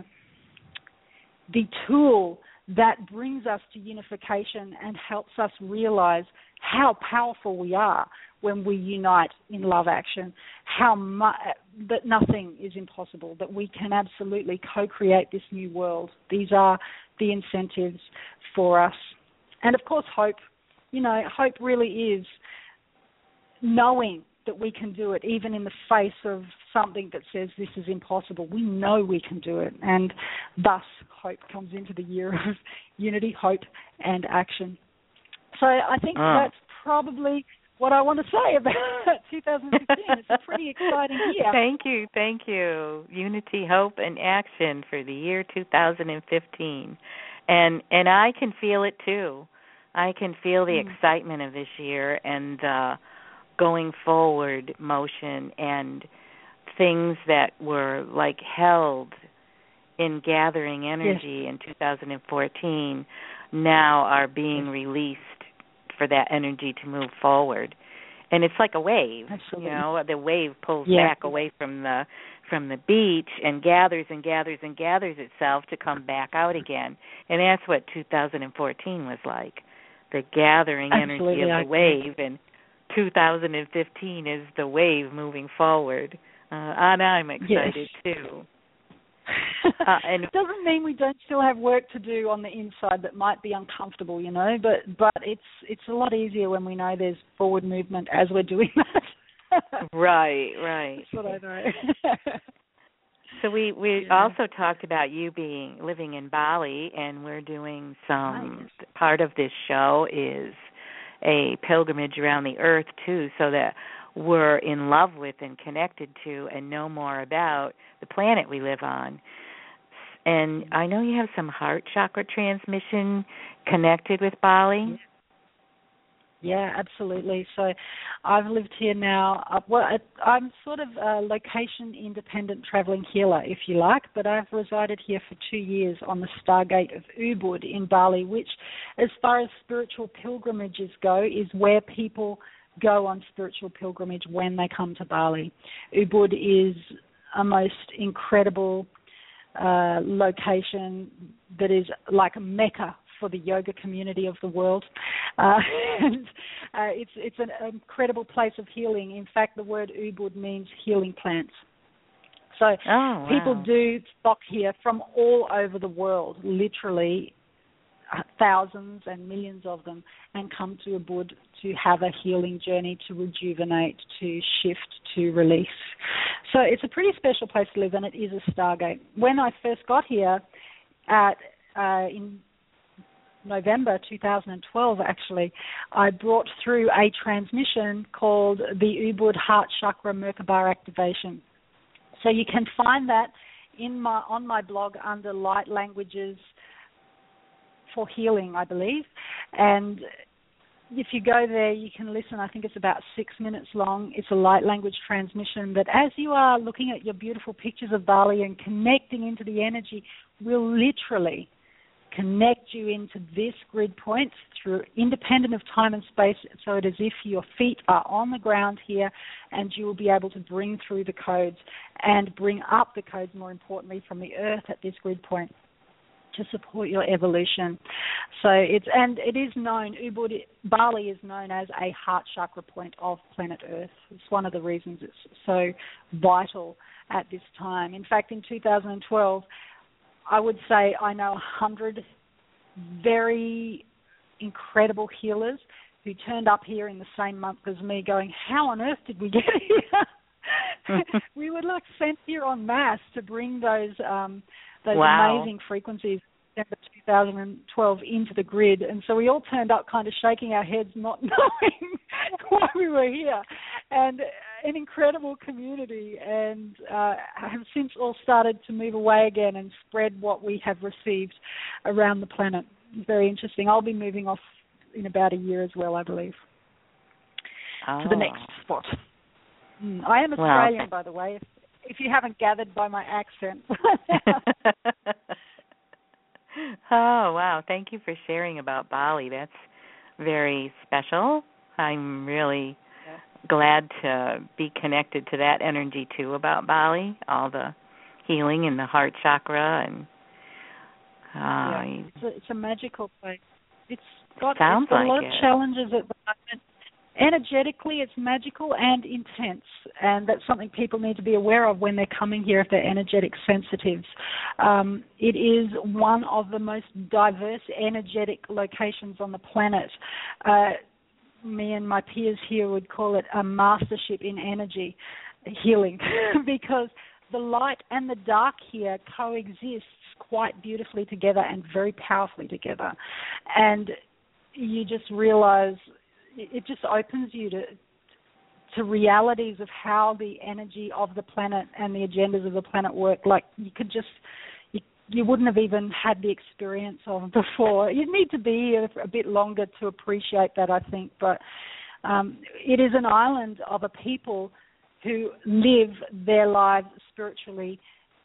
the tool that brings us to unification and helps us realize how powerful we are when we unite in love action, how mu- that nothing is impossible, that we can absolutely co-create this new world. These are the incentives for us. And, of course, hope. You know, hope really is knowing that we can do it, even in the face of something that says this is impossible. We know we can do it, and thus hope comes into the year of unity, hope, and action. So I think oh. that's probably what I want to say about two thousand fifteen. It's a pretty exciting year. Thank you, thank you. Unity, hope, and action for the year two thousand fifteen. And and I can feel it too. I can feel the mm. excitement of this year and uh, going forward motion and things that were like held in gathering energy yes. in two thousand fourteen now are being released for that energy to move forward. And it's like a wave. Absolutely. You know, the wave pulls yeah. back away from the from the beach and gathers and gathers and gathers itself to come back out again. And that's what two thousand fourteen was like, the gathering Absolutely. energy of the wave. And two thousand fifteen is the wave moving forward. Uh, and I'm excited yes. too. Uh, and it doesn't mean we don't still have work to do on the inside that might be uncomfortable, you know, but but it's it's a lot easier when we know there's forward movement as we're doing that. Right, right. That's what I know. So we, we yeah. also talked about you being living in Bali, and we're doing some, nice. part of this show is a pilgrimage around the earth too, so that we're in love with and connected to and know more about the planet we live on. And I know you have some heart chakra transmission connected with Bali. Yeah, absolutely. So I've lived here now. Uh, well, I, I'm sort of a location-independent traveling healer, if you like, but I've resided here for two years on the Stargate of Ubud in Bali, which, as far as spiritual pilgrimages go, is where people go on spiritual pilgrimage when they come to Bali. Ubud is a most incredible uh, location that is like a mecca for the yoga community of the world. Uh, and uh, it's it's an incredible place of healing. In fact, the word Ubud means healing plants. So oh, wow. people do flock here from all over the world, literally thousands and millions of them, and come to Ubud to have a healing journey, to rejuvenate, to shift, to release. So it's a pretty special place to live, and it is a stargate. When I first got here at uh, in November two thousand twelve, actually, I brought through a transmission called the Ubud Heart Chakra Merkaba Activation. So you can find that in my on my blog under Light Languages for Healing, I believe. And if you go there, you can listen. I think it's about six minutes long. It's a light language transmission that, as you are looking at your beautiful pictures of Bali and connecting into the energy, will literally connect you into this grid point through independent of time and space, so it is as if your feet are on the ground here, and you will be able to bring through the codes and bring up the codes, more importantly, from the earth at this grid point to support your evolution. So it's, and it is known, Ubud, Bali is known as a heart chakra point of planet Earth. It's one of the reasons it's so vital at this time. In fact, in two thousand twelve, I would say I know one hundred very incredible healers who turned up here in the same month as me going, how on earth did we get here? We were like sent here en masse to bring those um, those wow. amazing frequencies December two thousand twelve into the grid. And so we all turned up kind of shaking our heads, not knowing why we were here. And an incredible community, and uh, have since all started to move away again and spread what we have received around the planet. Very interesting. I'll be moving off in about a year as well, I believe, oh. to the next spot. Mm. I am Australian, well, by the way, if, if you haven't gathered by my accent. Oh, wow. Thank you for sharing about Bali. That's very special. I'm really yeah. glad to be connected to that energy, too, about Bali, all the healing in the heart chakra. and uh, yeah. it's, a, it's a magical place. It's got sounds it's got like a lot it. of challenges at the moment. Energetically, it's magical and intense, and that's something people need to be aware of when they're coming here if they're energetic sensitives. Um, it is one of the most diverse energetic locations on the planet. Uh, me and my peers here would call it a mastership in energy healing because the light and the dark here coexist quite beautifully together and very powerfully together. And you just realize it just opens you to to realities of how the energy of the planet and the agendas of the planet work. Like you could just, you, you wouldn't have even had the experience of before. You need to be here for a bit longer to appreciate that, I think. But um, it is an island of a people who live their lives spiritually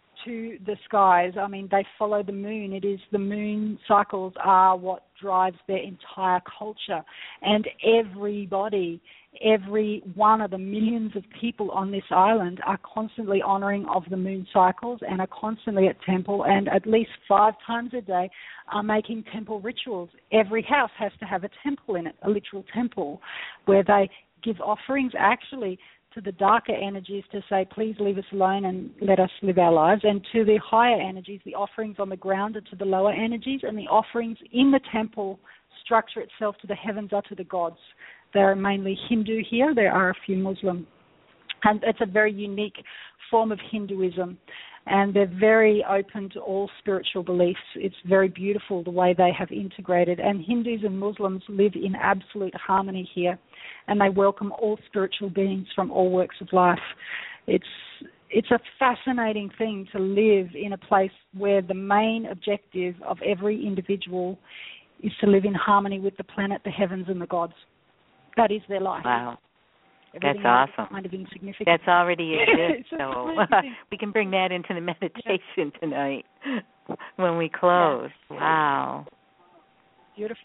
to the skies. I mean, they follow the moon. It is the moon cycles are what drives their entire culture. And everybody, every one of the millions of people on this island are constantly honoring of the moon cycles and are constantly at temple, and at least five times a day are making temple rituals. Every house has to have a temple in it, a literal temple, where they give offerings actually to the darker energies to say, please leave us alone and let us live our lives. And to the higher energies, the offerings on the ground are to the lower energies, and the offerings in the temple structure itself to the heavens are to the gods. There are mainly Hindu here. There are a few Muslim. And it's a very unique form of Hinduism. And they're very open to all spiritual beliefs. It's very beautiful the way they have integrated. And Hindus and Muslims live in absolute harmony here. And they welcome all spiritual beings from all walks of life. It's it's a fascinating thing to live in a place where the main objective of every individual is to live in harmony with the planet, the heavens, and the gods. That is their life. Wow. Everything That's awesome. Kind of insignificant. That's already exists, so we can bring that into the meditation yeah. tonight when we close. Yeah. Wow. Beautiful.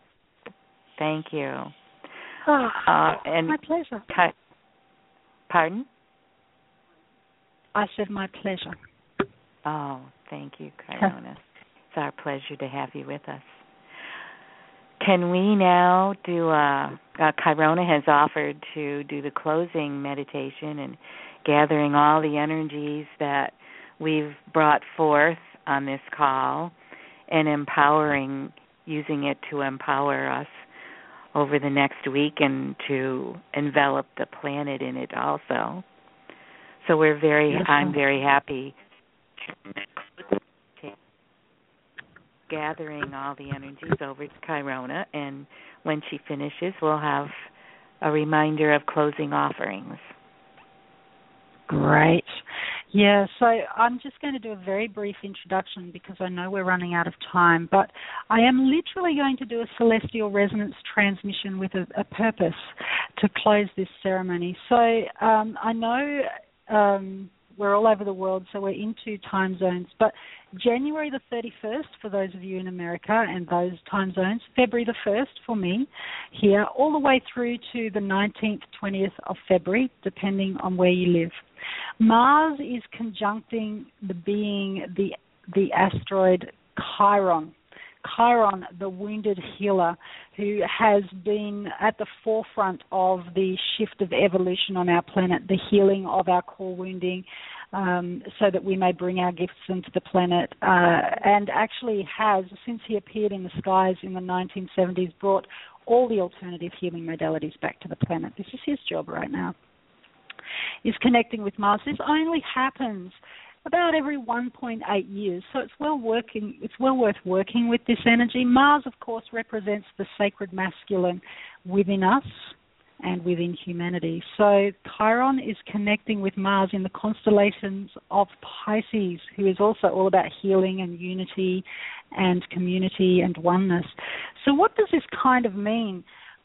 Thank you. Oh, uh, and my pleasure. Ki- Pardon? I said my pleasure. Oh, thank you, Kyrona. It's our pleasure to have you with us. Can we now do, uh, uh, Kyrona has offered to do the closing meditation and gathering all the energies that we've brought forth on this call and empowering using it to empower us over the next week and to envelop the planet in it also. So we're very, Beautiful. I'm very happy to gathering all the energies over to Kyrona, and when she finishes, we'll have a reminder of closing offerings. Great. Yeah, so I'm just going to do a very brief introduction because I know we're running out of time, but I am literally going to do a celestial resonance transmission with a, a purpose to close this ceremony. So um, I know um, we're all over the world, so we're in two time zones, but January the thirty-first for those of you in America and those time zones, February the first for me here, all the way through to the nineteenth, twentieth of February, depending on where you live. Mars is conjuncting the being, the the asteroid Chiron. Chiron, the wounded healer, who has been at the forefront of the shift of evolution on our planet, the healing of our core wounding, um, so that we may bring our gifts into the planet, uh, and actually has, since he appeared in the skies in the nineteen seventies, brought all the alternative healing modalities back to the planet. This is his job right now, is connecting with Mars. This only happens about every one point eight years, so it's well working. It's well worth working with this energy. Mars, of course, represents the sacred masculine within us and within humanity. So Chiron is connecting with Mars in the constellations of Pisces, who is also all about healing and unity and community and oneness. So what does this kind of mean?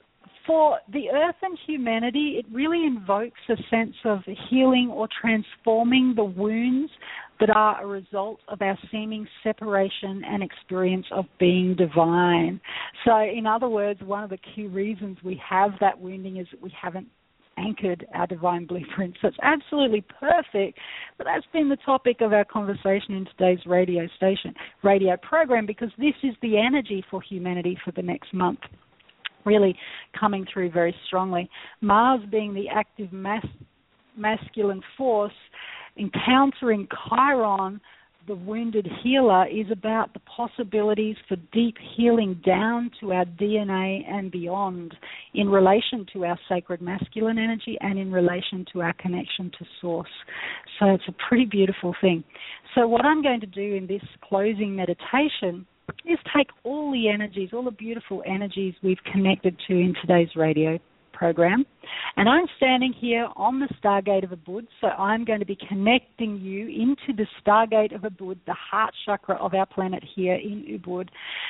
For the Earth and humanity, it really invokes a sense of healing or transforming the wounds that are a result of our seeming separation and experience of being divine. So, in other words, one of the key reasons we have that wounding is that we haven't anchored our divine blueprint. So it's absolutely perfect, but that's been the topic of our conversation in today's radio station, radio program, because this is the energy for humanity for the next month, really coming through very strongly. Mars being the active mas- masculine force, encountering Chiron, the wounded healer, is about the possibilities for deep healing down to our D N A and beyond in relation to our sacred masculine energy and in relation to our connection to Source. So it's a pretty beautiful thing. So what I'm going to do in this closing meditation is take all the energies, all the beautiful energies we've connected to in today's radio program, and I'm standing here on the Stargate of Ubud, so I'm going to be connecting you into the Stargate of Ubud, the heart chakra of our planet here in Ubud,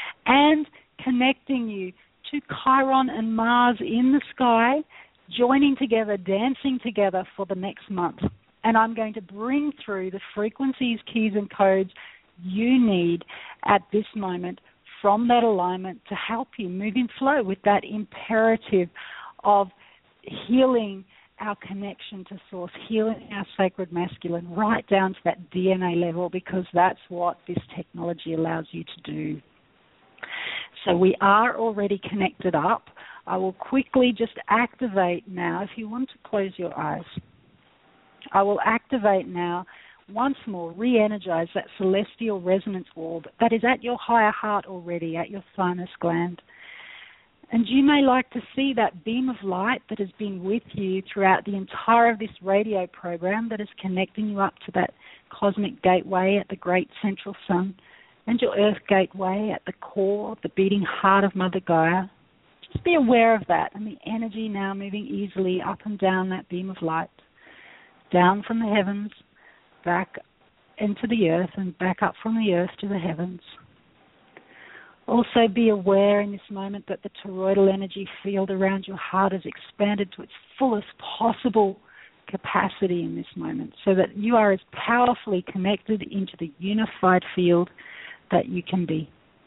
and connecting you to Chiron and Mars in the sky, joining together, dancing together for the next month. And I'm going to bring through the frequencies, keys, and codes you need at this moment from that alignment to help you move in flow with that imperative of healing our connection to Source, healing our sacred masculine right down to that D N A level, because that's what this technology allows you to do. So we are already connected up. I will quickly just activate now. If you want to close your eyes, I will activate now once more, re-energize that celestial resonance orb that is at your higher heart already, at your thymus gland. And you may like to see that beam of light that has been with you throughout the entire of this radio program, that is connecting you up to that cosmic gateway at the great central sun and your earth gateway at the core of the beating heart of Mother Gaia. Just be aware of that and the energy now moving easily up and down that beam of light, down from the heavens, back into the earth, and back up from the earth to the heavens. Also be aware in this moment that the toroidal energy field around your heart has expanded to its fullest possible capacity in this moment, so that you are as powerfully connected into the unified field that you can be.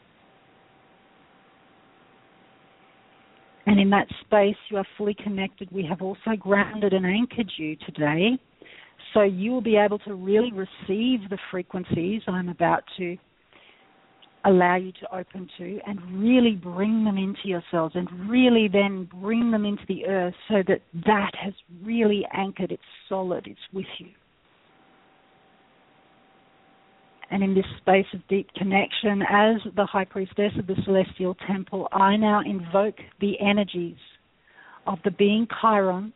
And in that space you are fully connected. We have also grounded and anchored you today, so you will be able to really receive the frequencies I'm about to allow you to open to, and really bring them into yourselves, and really then bring them into the earth, so that that has really anchored, it's solid, it's with you. And in this space of deep connection, as the High Priestess of the Celestial Temple, I now invoke the energies of the being Chiron,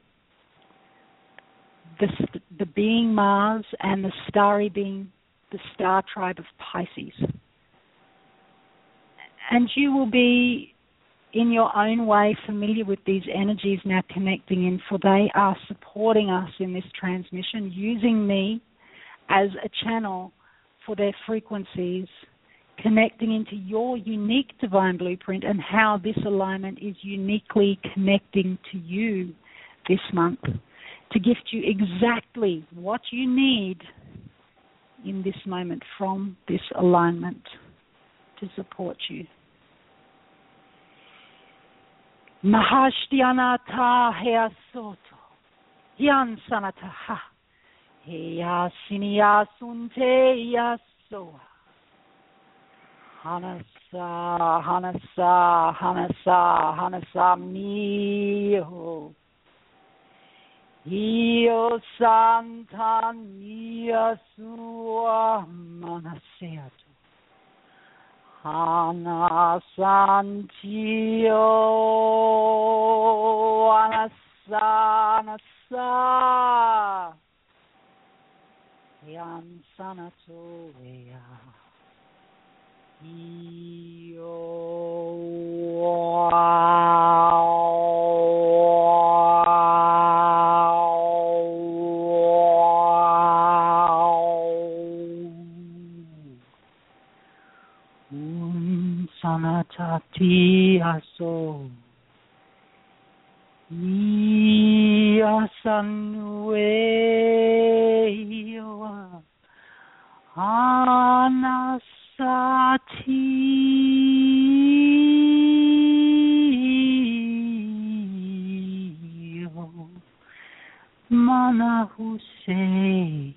the, the being Mars, and the starry being, the star tribe of Pisces. And you will be, in your own way, familiar with these energies now connecting in, for they are supporting us in this transmission, using me as a channel for their frequencies, connecting into your unique divine blueprint and how this alignment is uniquely connecting to you this month to gift you exactly what you need in this moment from this alignment to support you. Mahashtianata heasoto, yan sanataha. Heya sinia sunte yasoa. Hanasa, Hanasa, Hanasa, Hanasa miho. Io santa mia sua manaseato. Hana santio anasa anasa. Yan sanato ea io un sanatati aso ia sanuea anasati manahuse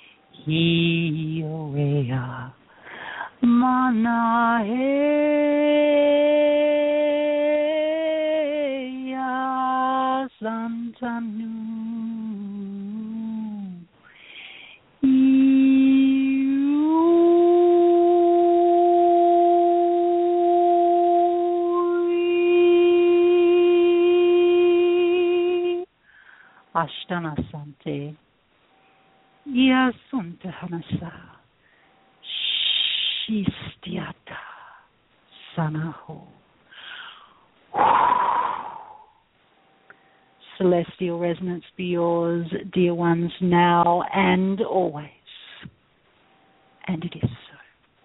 hioea manahea santanu Ashtana Sante Yasunta Hanasa Shistiata Sanaho. Celestial resonance be yours, dear ones, now and always. And it is so.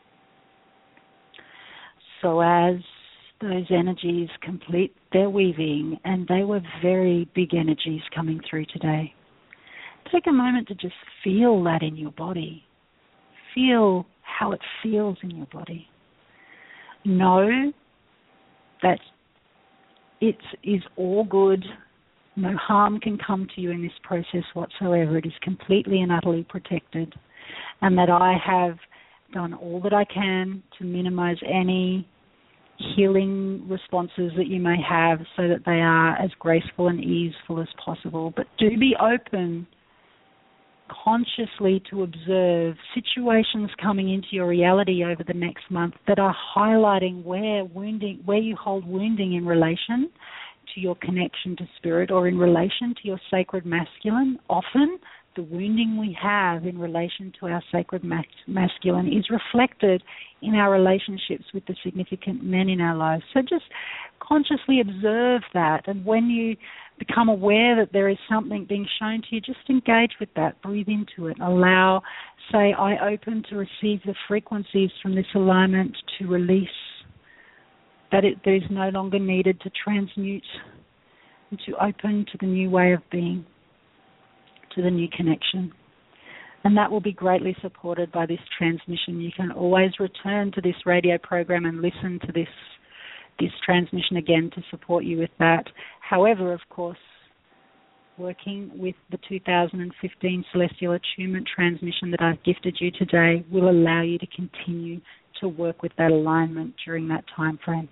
So as those energies complete their weaving, and they were very big energies coming through today, take a moment to just feel that in your body. Feel how it feels in your body. Know that it is all good. No harm can come to you in this process whatsoever. It is completely and utterly protected. And that I have done all that I can to minimize any healing responses that you may have so that they are as graceful and easeful as possible. But do be open consciously to observe situations coming into your reality over the next month that are highlighting where wounding, where you hold wounding in relation to your connection to spirit or in relation to your sacred masculine. Often the wounding we have in relation to our sacred mas- masculine is reflected in our relationships with the significant men in our lives. So just consciously observe that, and when you become aware that there is something being shown to you, just engage with that, breathe into it, allow, say, I open to receive the frequencies from this alignment to release, that it there is no longer needed to transmute, and to open to the new way of being, to the new connection. And that will be greatly supported by this transmission. You can always return to this radio program and listen to this this transmission again to support you with that. However, of course, working with the two thousand fifteen Celestial Attunement transmission that I've gifted you today will allow you to continue to work with that alignment during that time frame.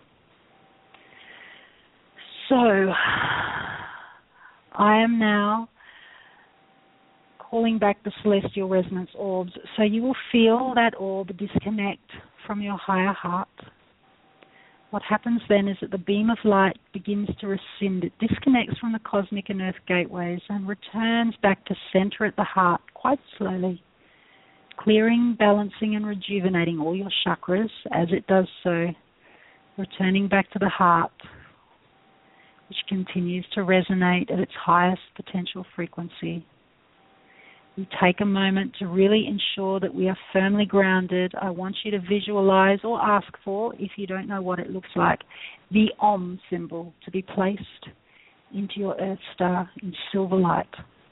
So, I am now calling back the celestial resonance orbs. So you will feel that orb disconnect from your higher heart. What happens then is that the beam of light begins to rescind. It disconnects from the cosmic and earth gateways and returns back to center at the heart quite slowly, clearing, balancing, and rejuvenating all your chakras as it does so, returning back to the heart, which continues to resonate at its highest potential frequency. We take a moment to really ensure that we are firmly grounded. I want you to visualize or ask for, if you don't know what it looks like, the Om symbol to be placed into your Earth Star in silver light.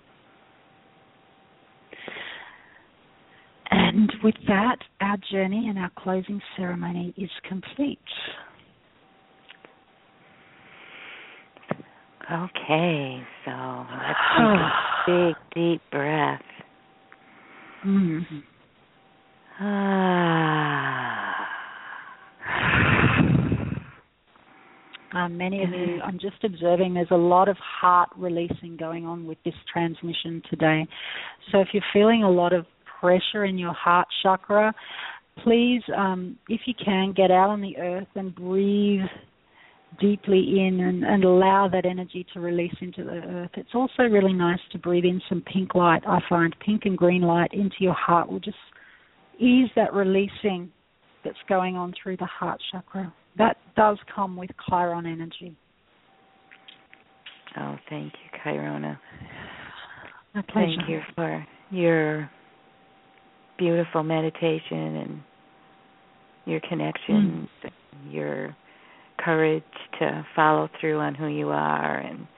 And with that, our journey and our closing ceremony is complete. Okay, so let's take a big, deep breath. Mm. Ah. Uh, many of you, I'm just observing there's a lot of heart releasing going on with this transmission today. So if you're feeling a lot of pressure in your heart chakra, please, um, if you can, get out on the earth and breathe deeply in and, and allow that energy to release into the earth. It's also really nice to breathe in some pink light. I find pink and green light into your heart will just ease that releasing that's going on through the heart chakra. That does come with Chiron energy. Oh, thank you, Chirona. My pleasure. Thank you for your beautiful meditation and your connections, mm. and your courage to follow through on who you are, and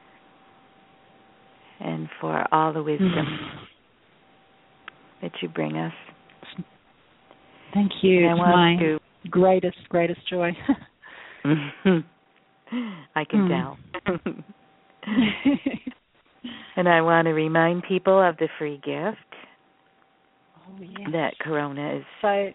and for all the wisdom mm. that you bring us. Thank you. And it's I want my to, greatest, greatest joy. I can mm. tell. And I want to remind people of the free gift oh, yes. that Chirona is. So,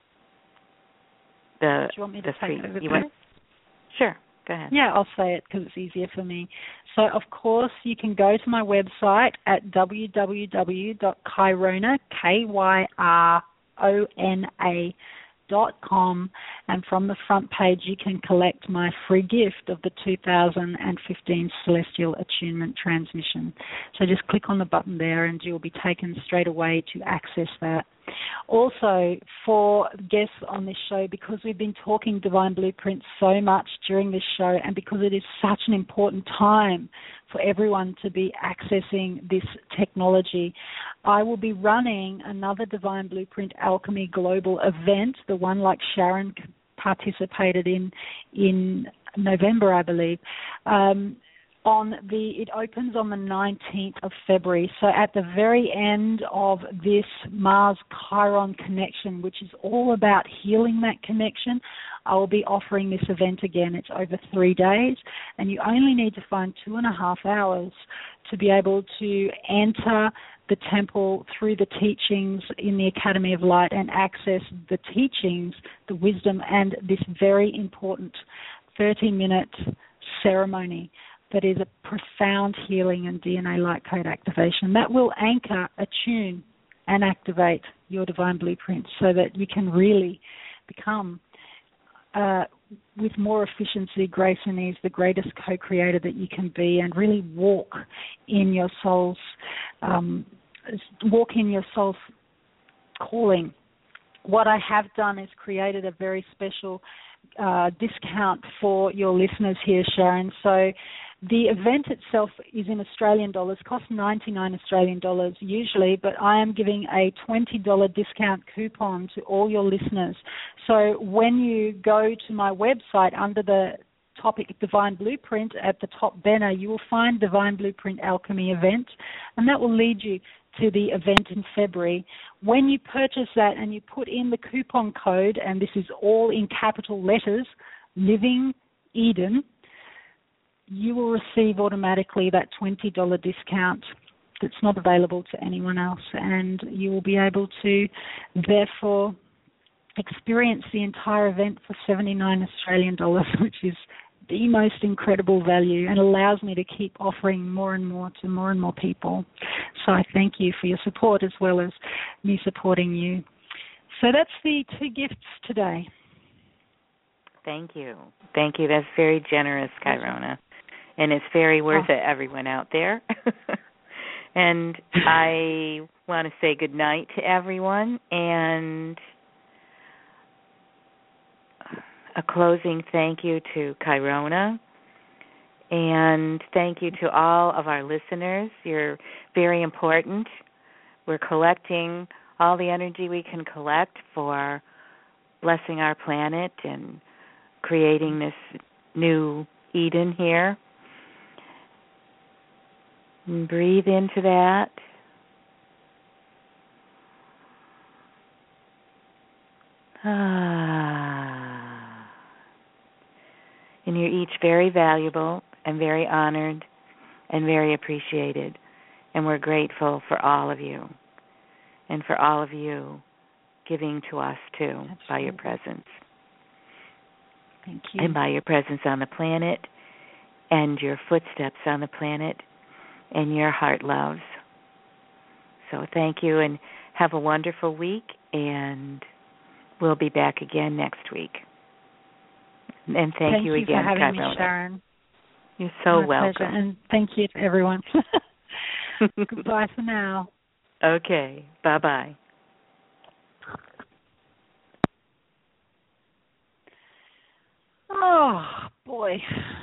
the do you want me to the take free. it over You there? want, Sure, go ahead. Yeah, I'll say it because it's easier for me. So, of course, you can go to my website at w w w dot chirona, K Y R O N A, dot com, and from the front page you can collect my free gift of the two thousand fifteen Celestial Attunement Transmission. So just click on the button there and you'll be taken straight away to access that. Also, for guests on this show, because we've been talking Divine Blueprint so much during this show, and because it is such an important time for everyone to be accessing this technology, I will be running another Divine Blueprint Alchemy Global event, the one like Sharon participated in in November, I believe. Um, On the, it opens on the nineteenth of February. So at the very end of this Mars Chiron connection, which is all about healing that connection, I will be offering this event again. It's over three days, and you only need to find two and a half hours to be able to enter the temple through the teachings in the Academy of Light and access the teachings, the wisdom, and this very important thirty-minute ceremony that is a profound healing and D N A light code activation that will anchor, attune, and activate your divine blueprint so that you can really become, uh, with more efficiency, grace, and ease, the greatest co-creator that you can be, and really walk in your soul's, um, walk in your soul's calling. What I have done is created a very special uh, discount for your listeners here, Sharon. So the event itself is in Australian dollars, costs ninety-nine Australian dollars usually, but I am giving a twenty dollars discount coupon to all your listeners. So when you go to my website under the topic Divine Blueprint, at the top banner, you will find Divine Blueprint Alchemy event, and that will lead you to the event in February. When you purchase that and you put in the coupon code, and this is all in capital letters, Living Eden, you will receive automatically that twenty dollars discount that's not available to anyone else, and you will be able to therefore experience the entire event for seventy-nine Australian dollars, which is the most incredible value and allows me to keep offering more and more to more and more people. So I thank you for your support as well as me supporting you. So that's the two gifts today. Thank you. Thank you. That's very generous, Kyrona. And it's very worth oh. it, everyone out there. And I want to say good night to everyone, and a closing thank you to Kyrona, and thank you to all of our listeners. You're very important. We're collecting all the energy we can collect for blessing our planet and creating this new Eden here. And breathe into that. Ah. And you're each very valuable and very honored and very appreciated. And we're grateful for all of you and for all of you giving to us too. Absolutely. By your presence. Thank you. And by your presence on the planet and your footsteps on the planet and your heart loves. So thank you, and have a wonderful week, and we'll be back again next week. And thank, thank you you again, for having Kyrona. me, Sharon. You're so My welcome. pleasure, and thank you to everyone. Goodbye for now. Okay, bye-bye. Oh, boy.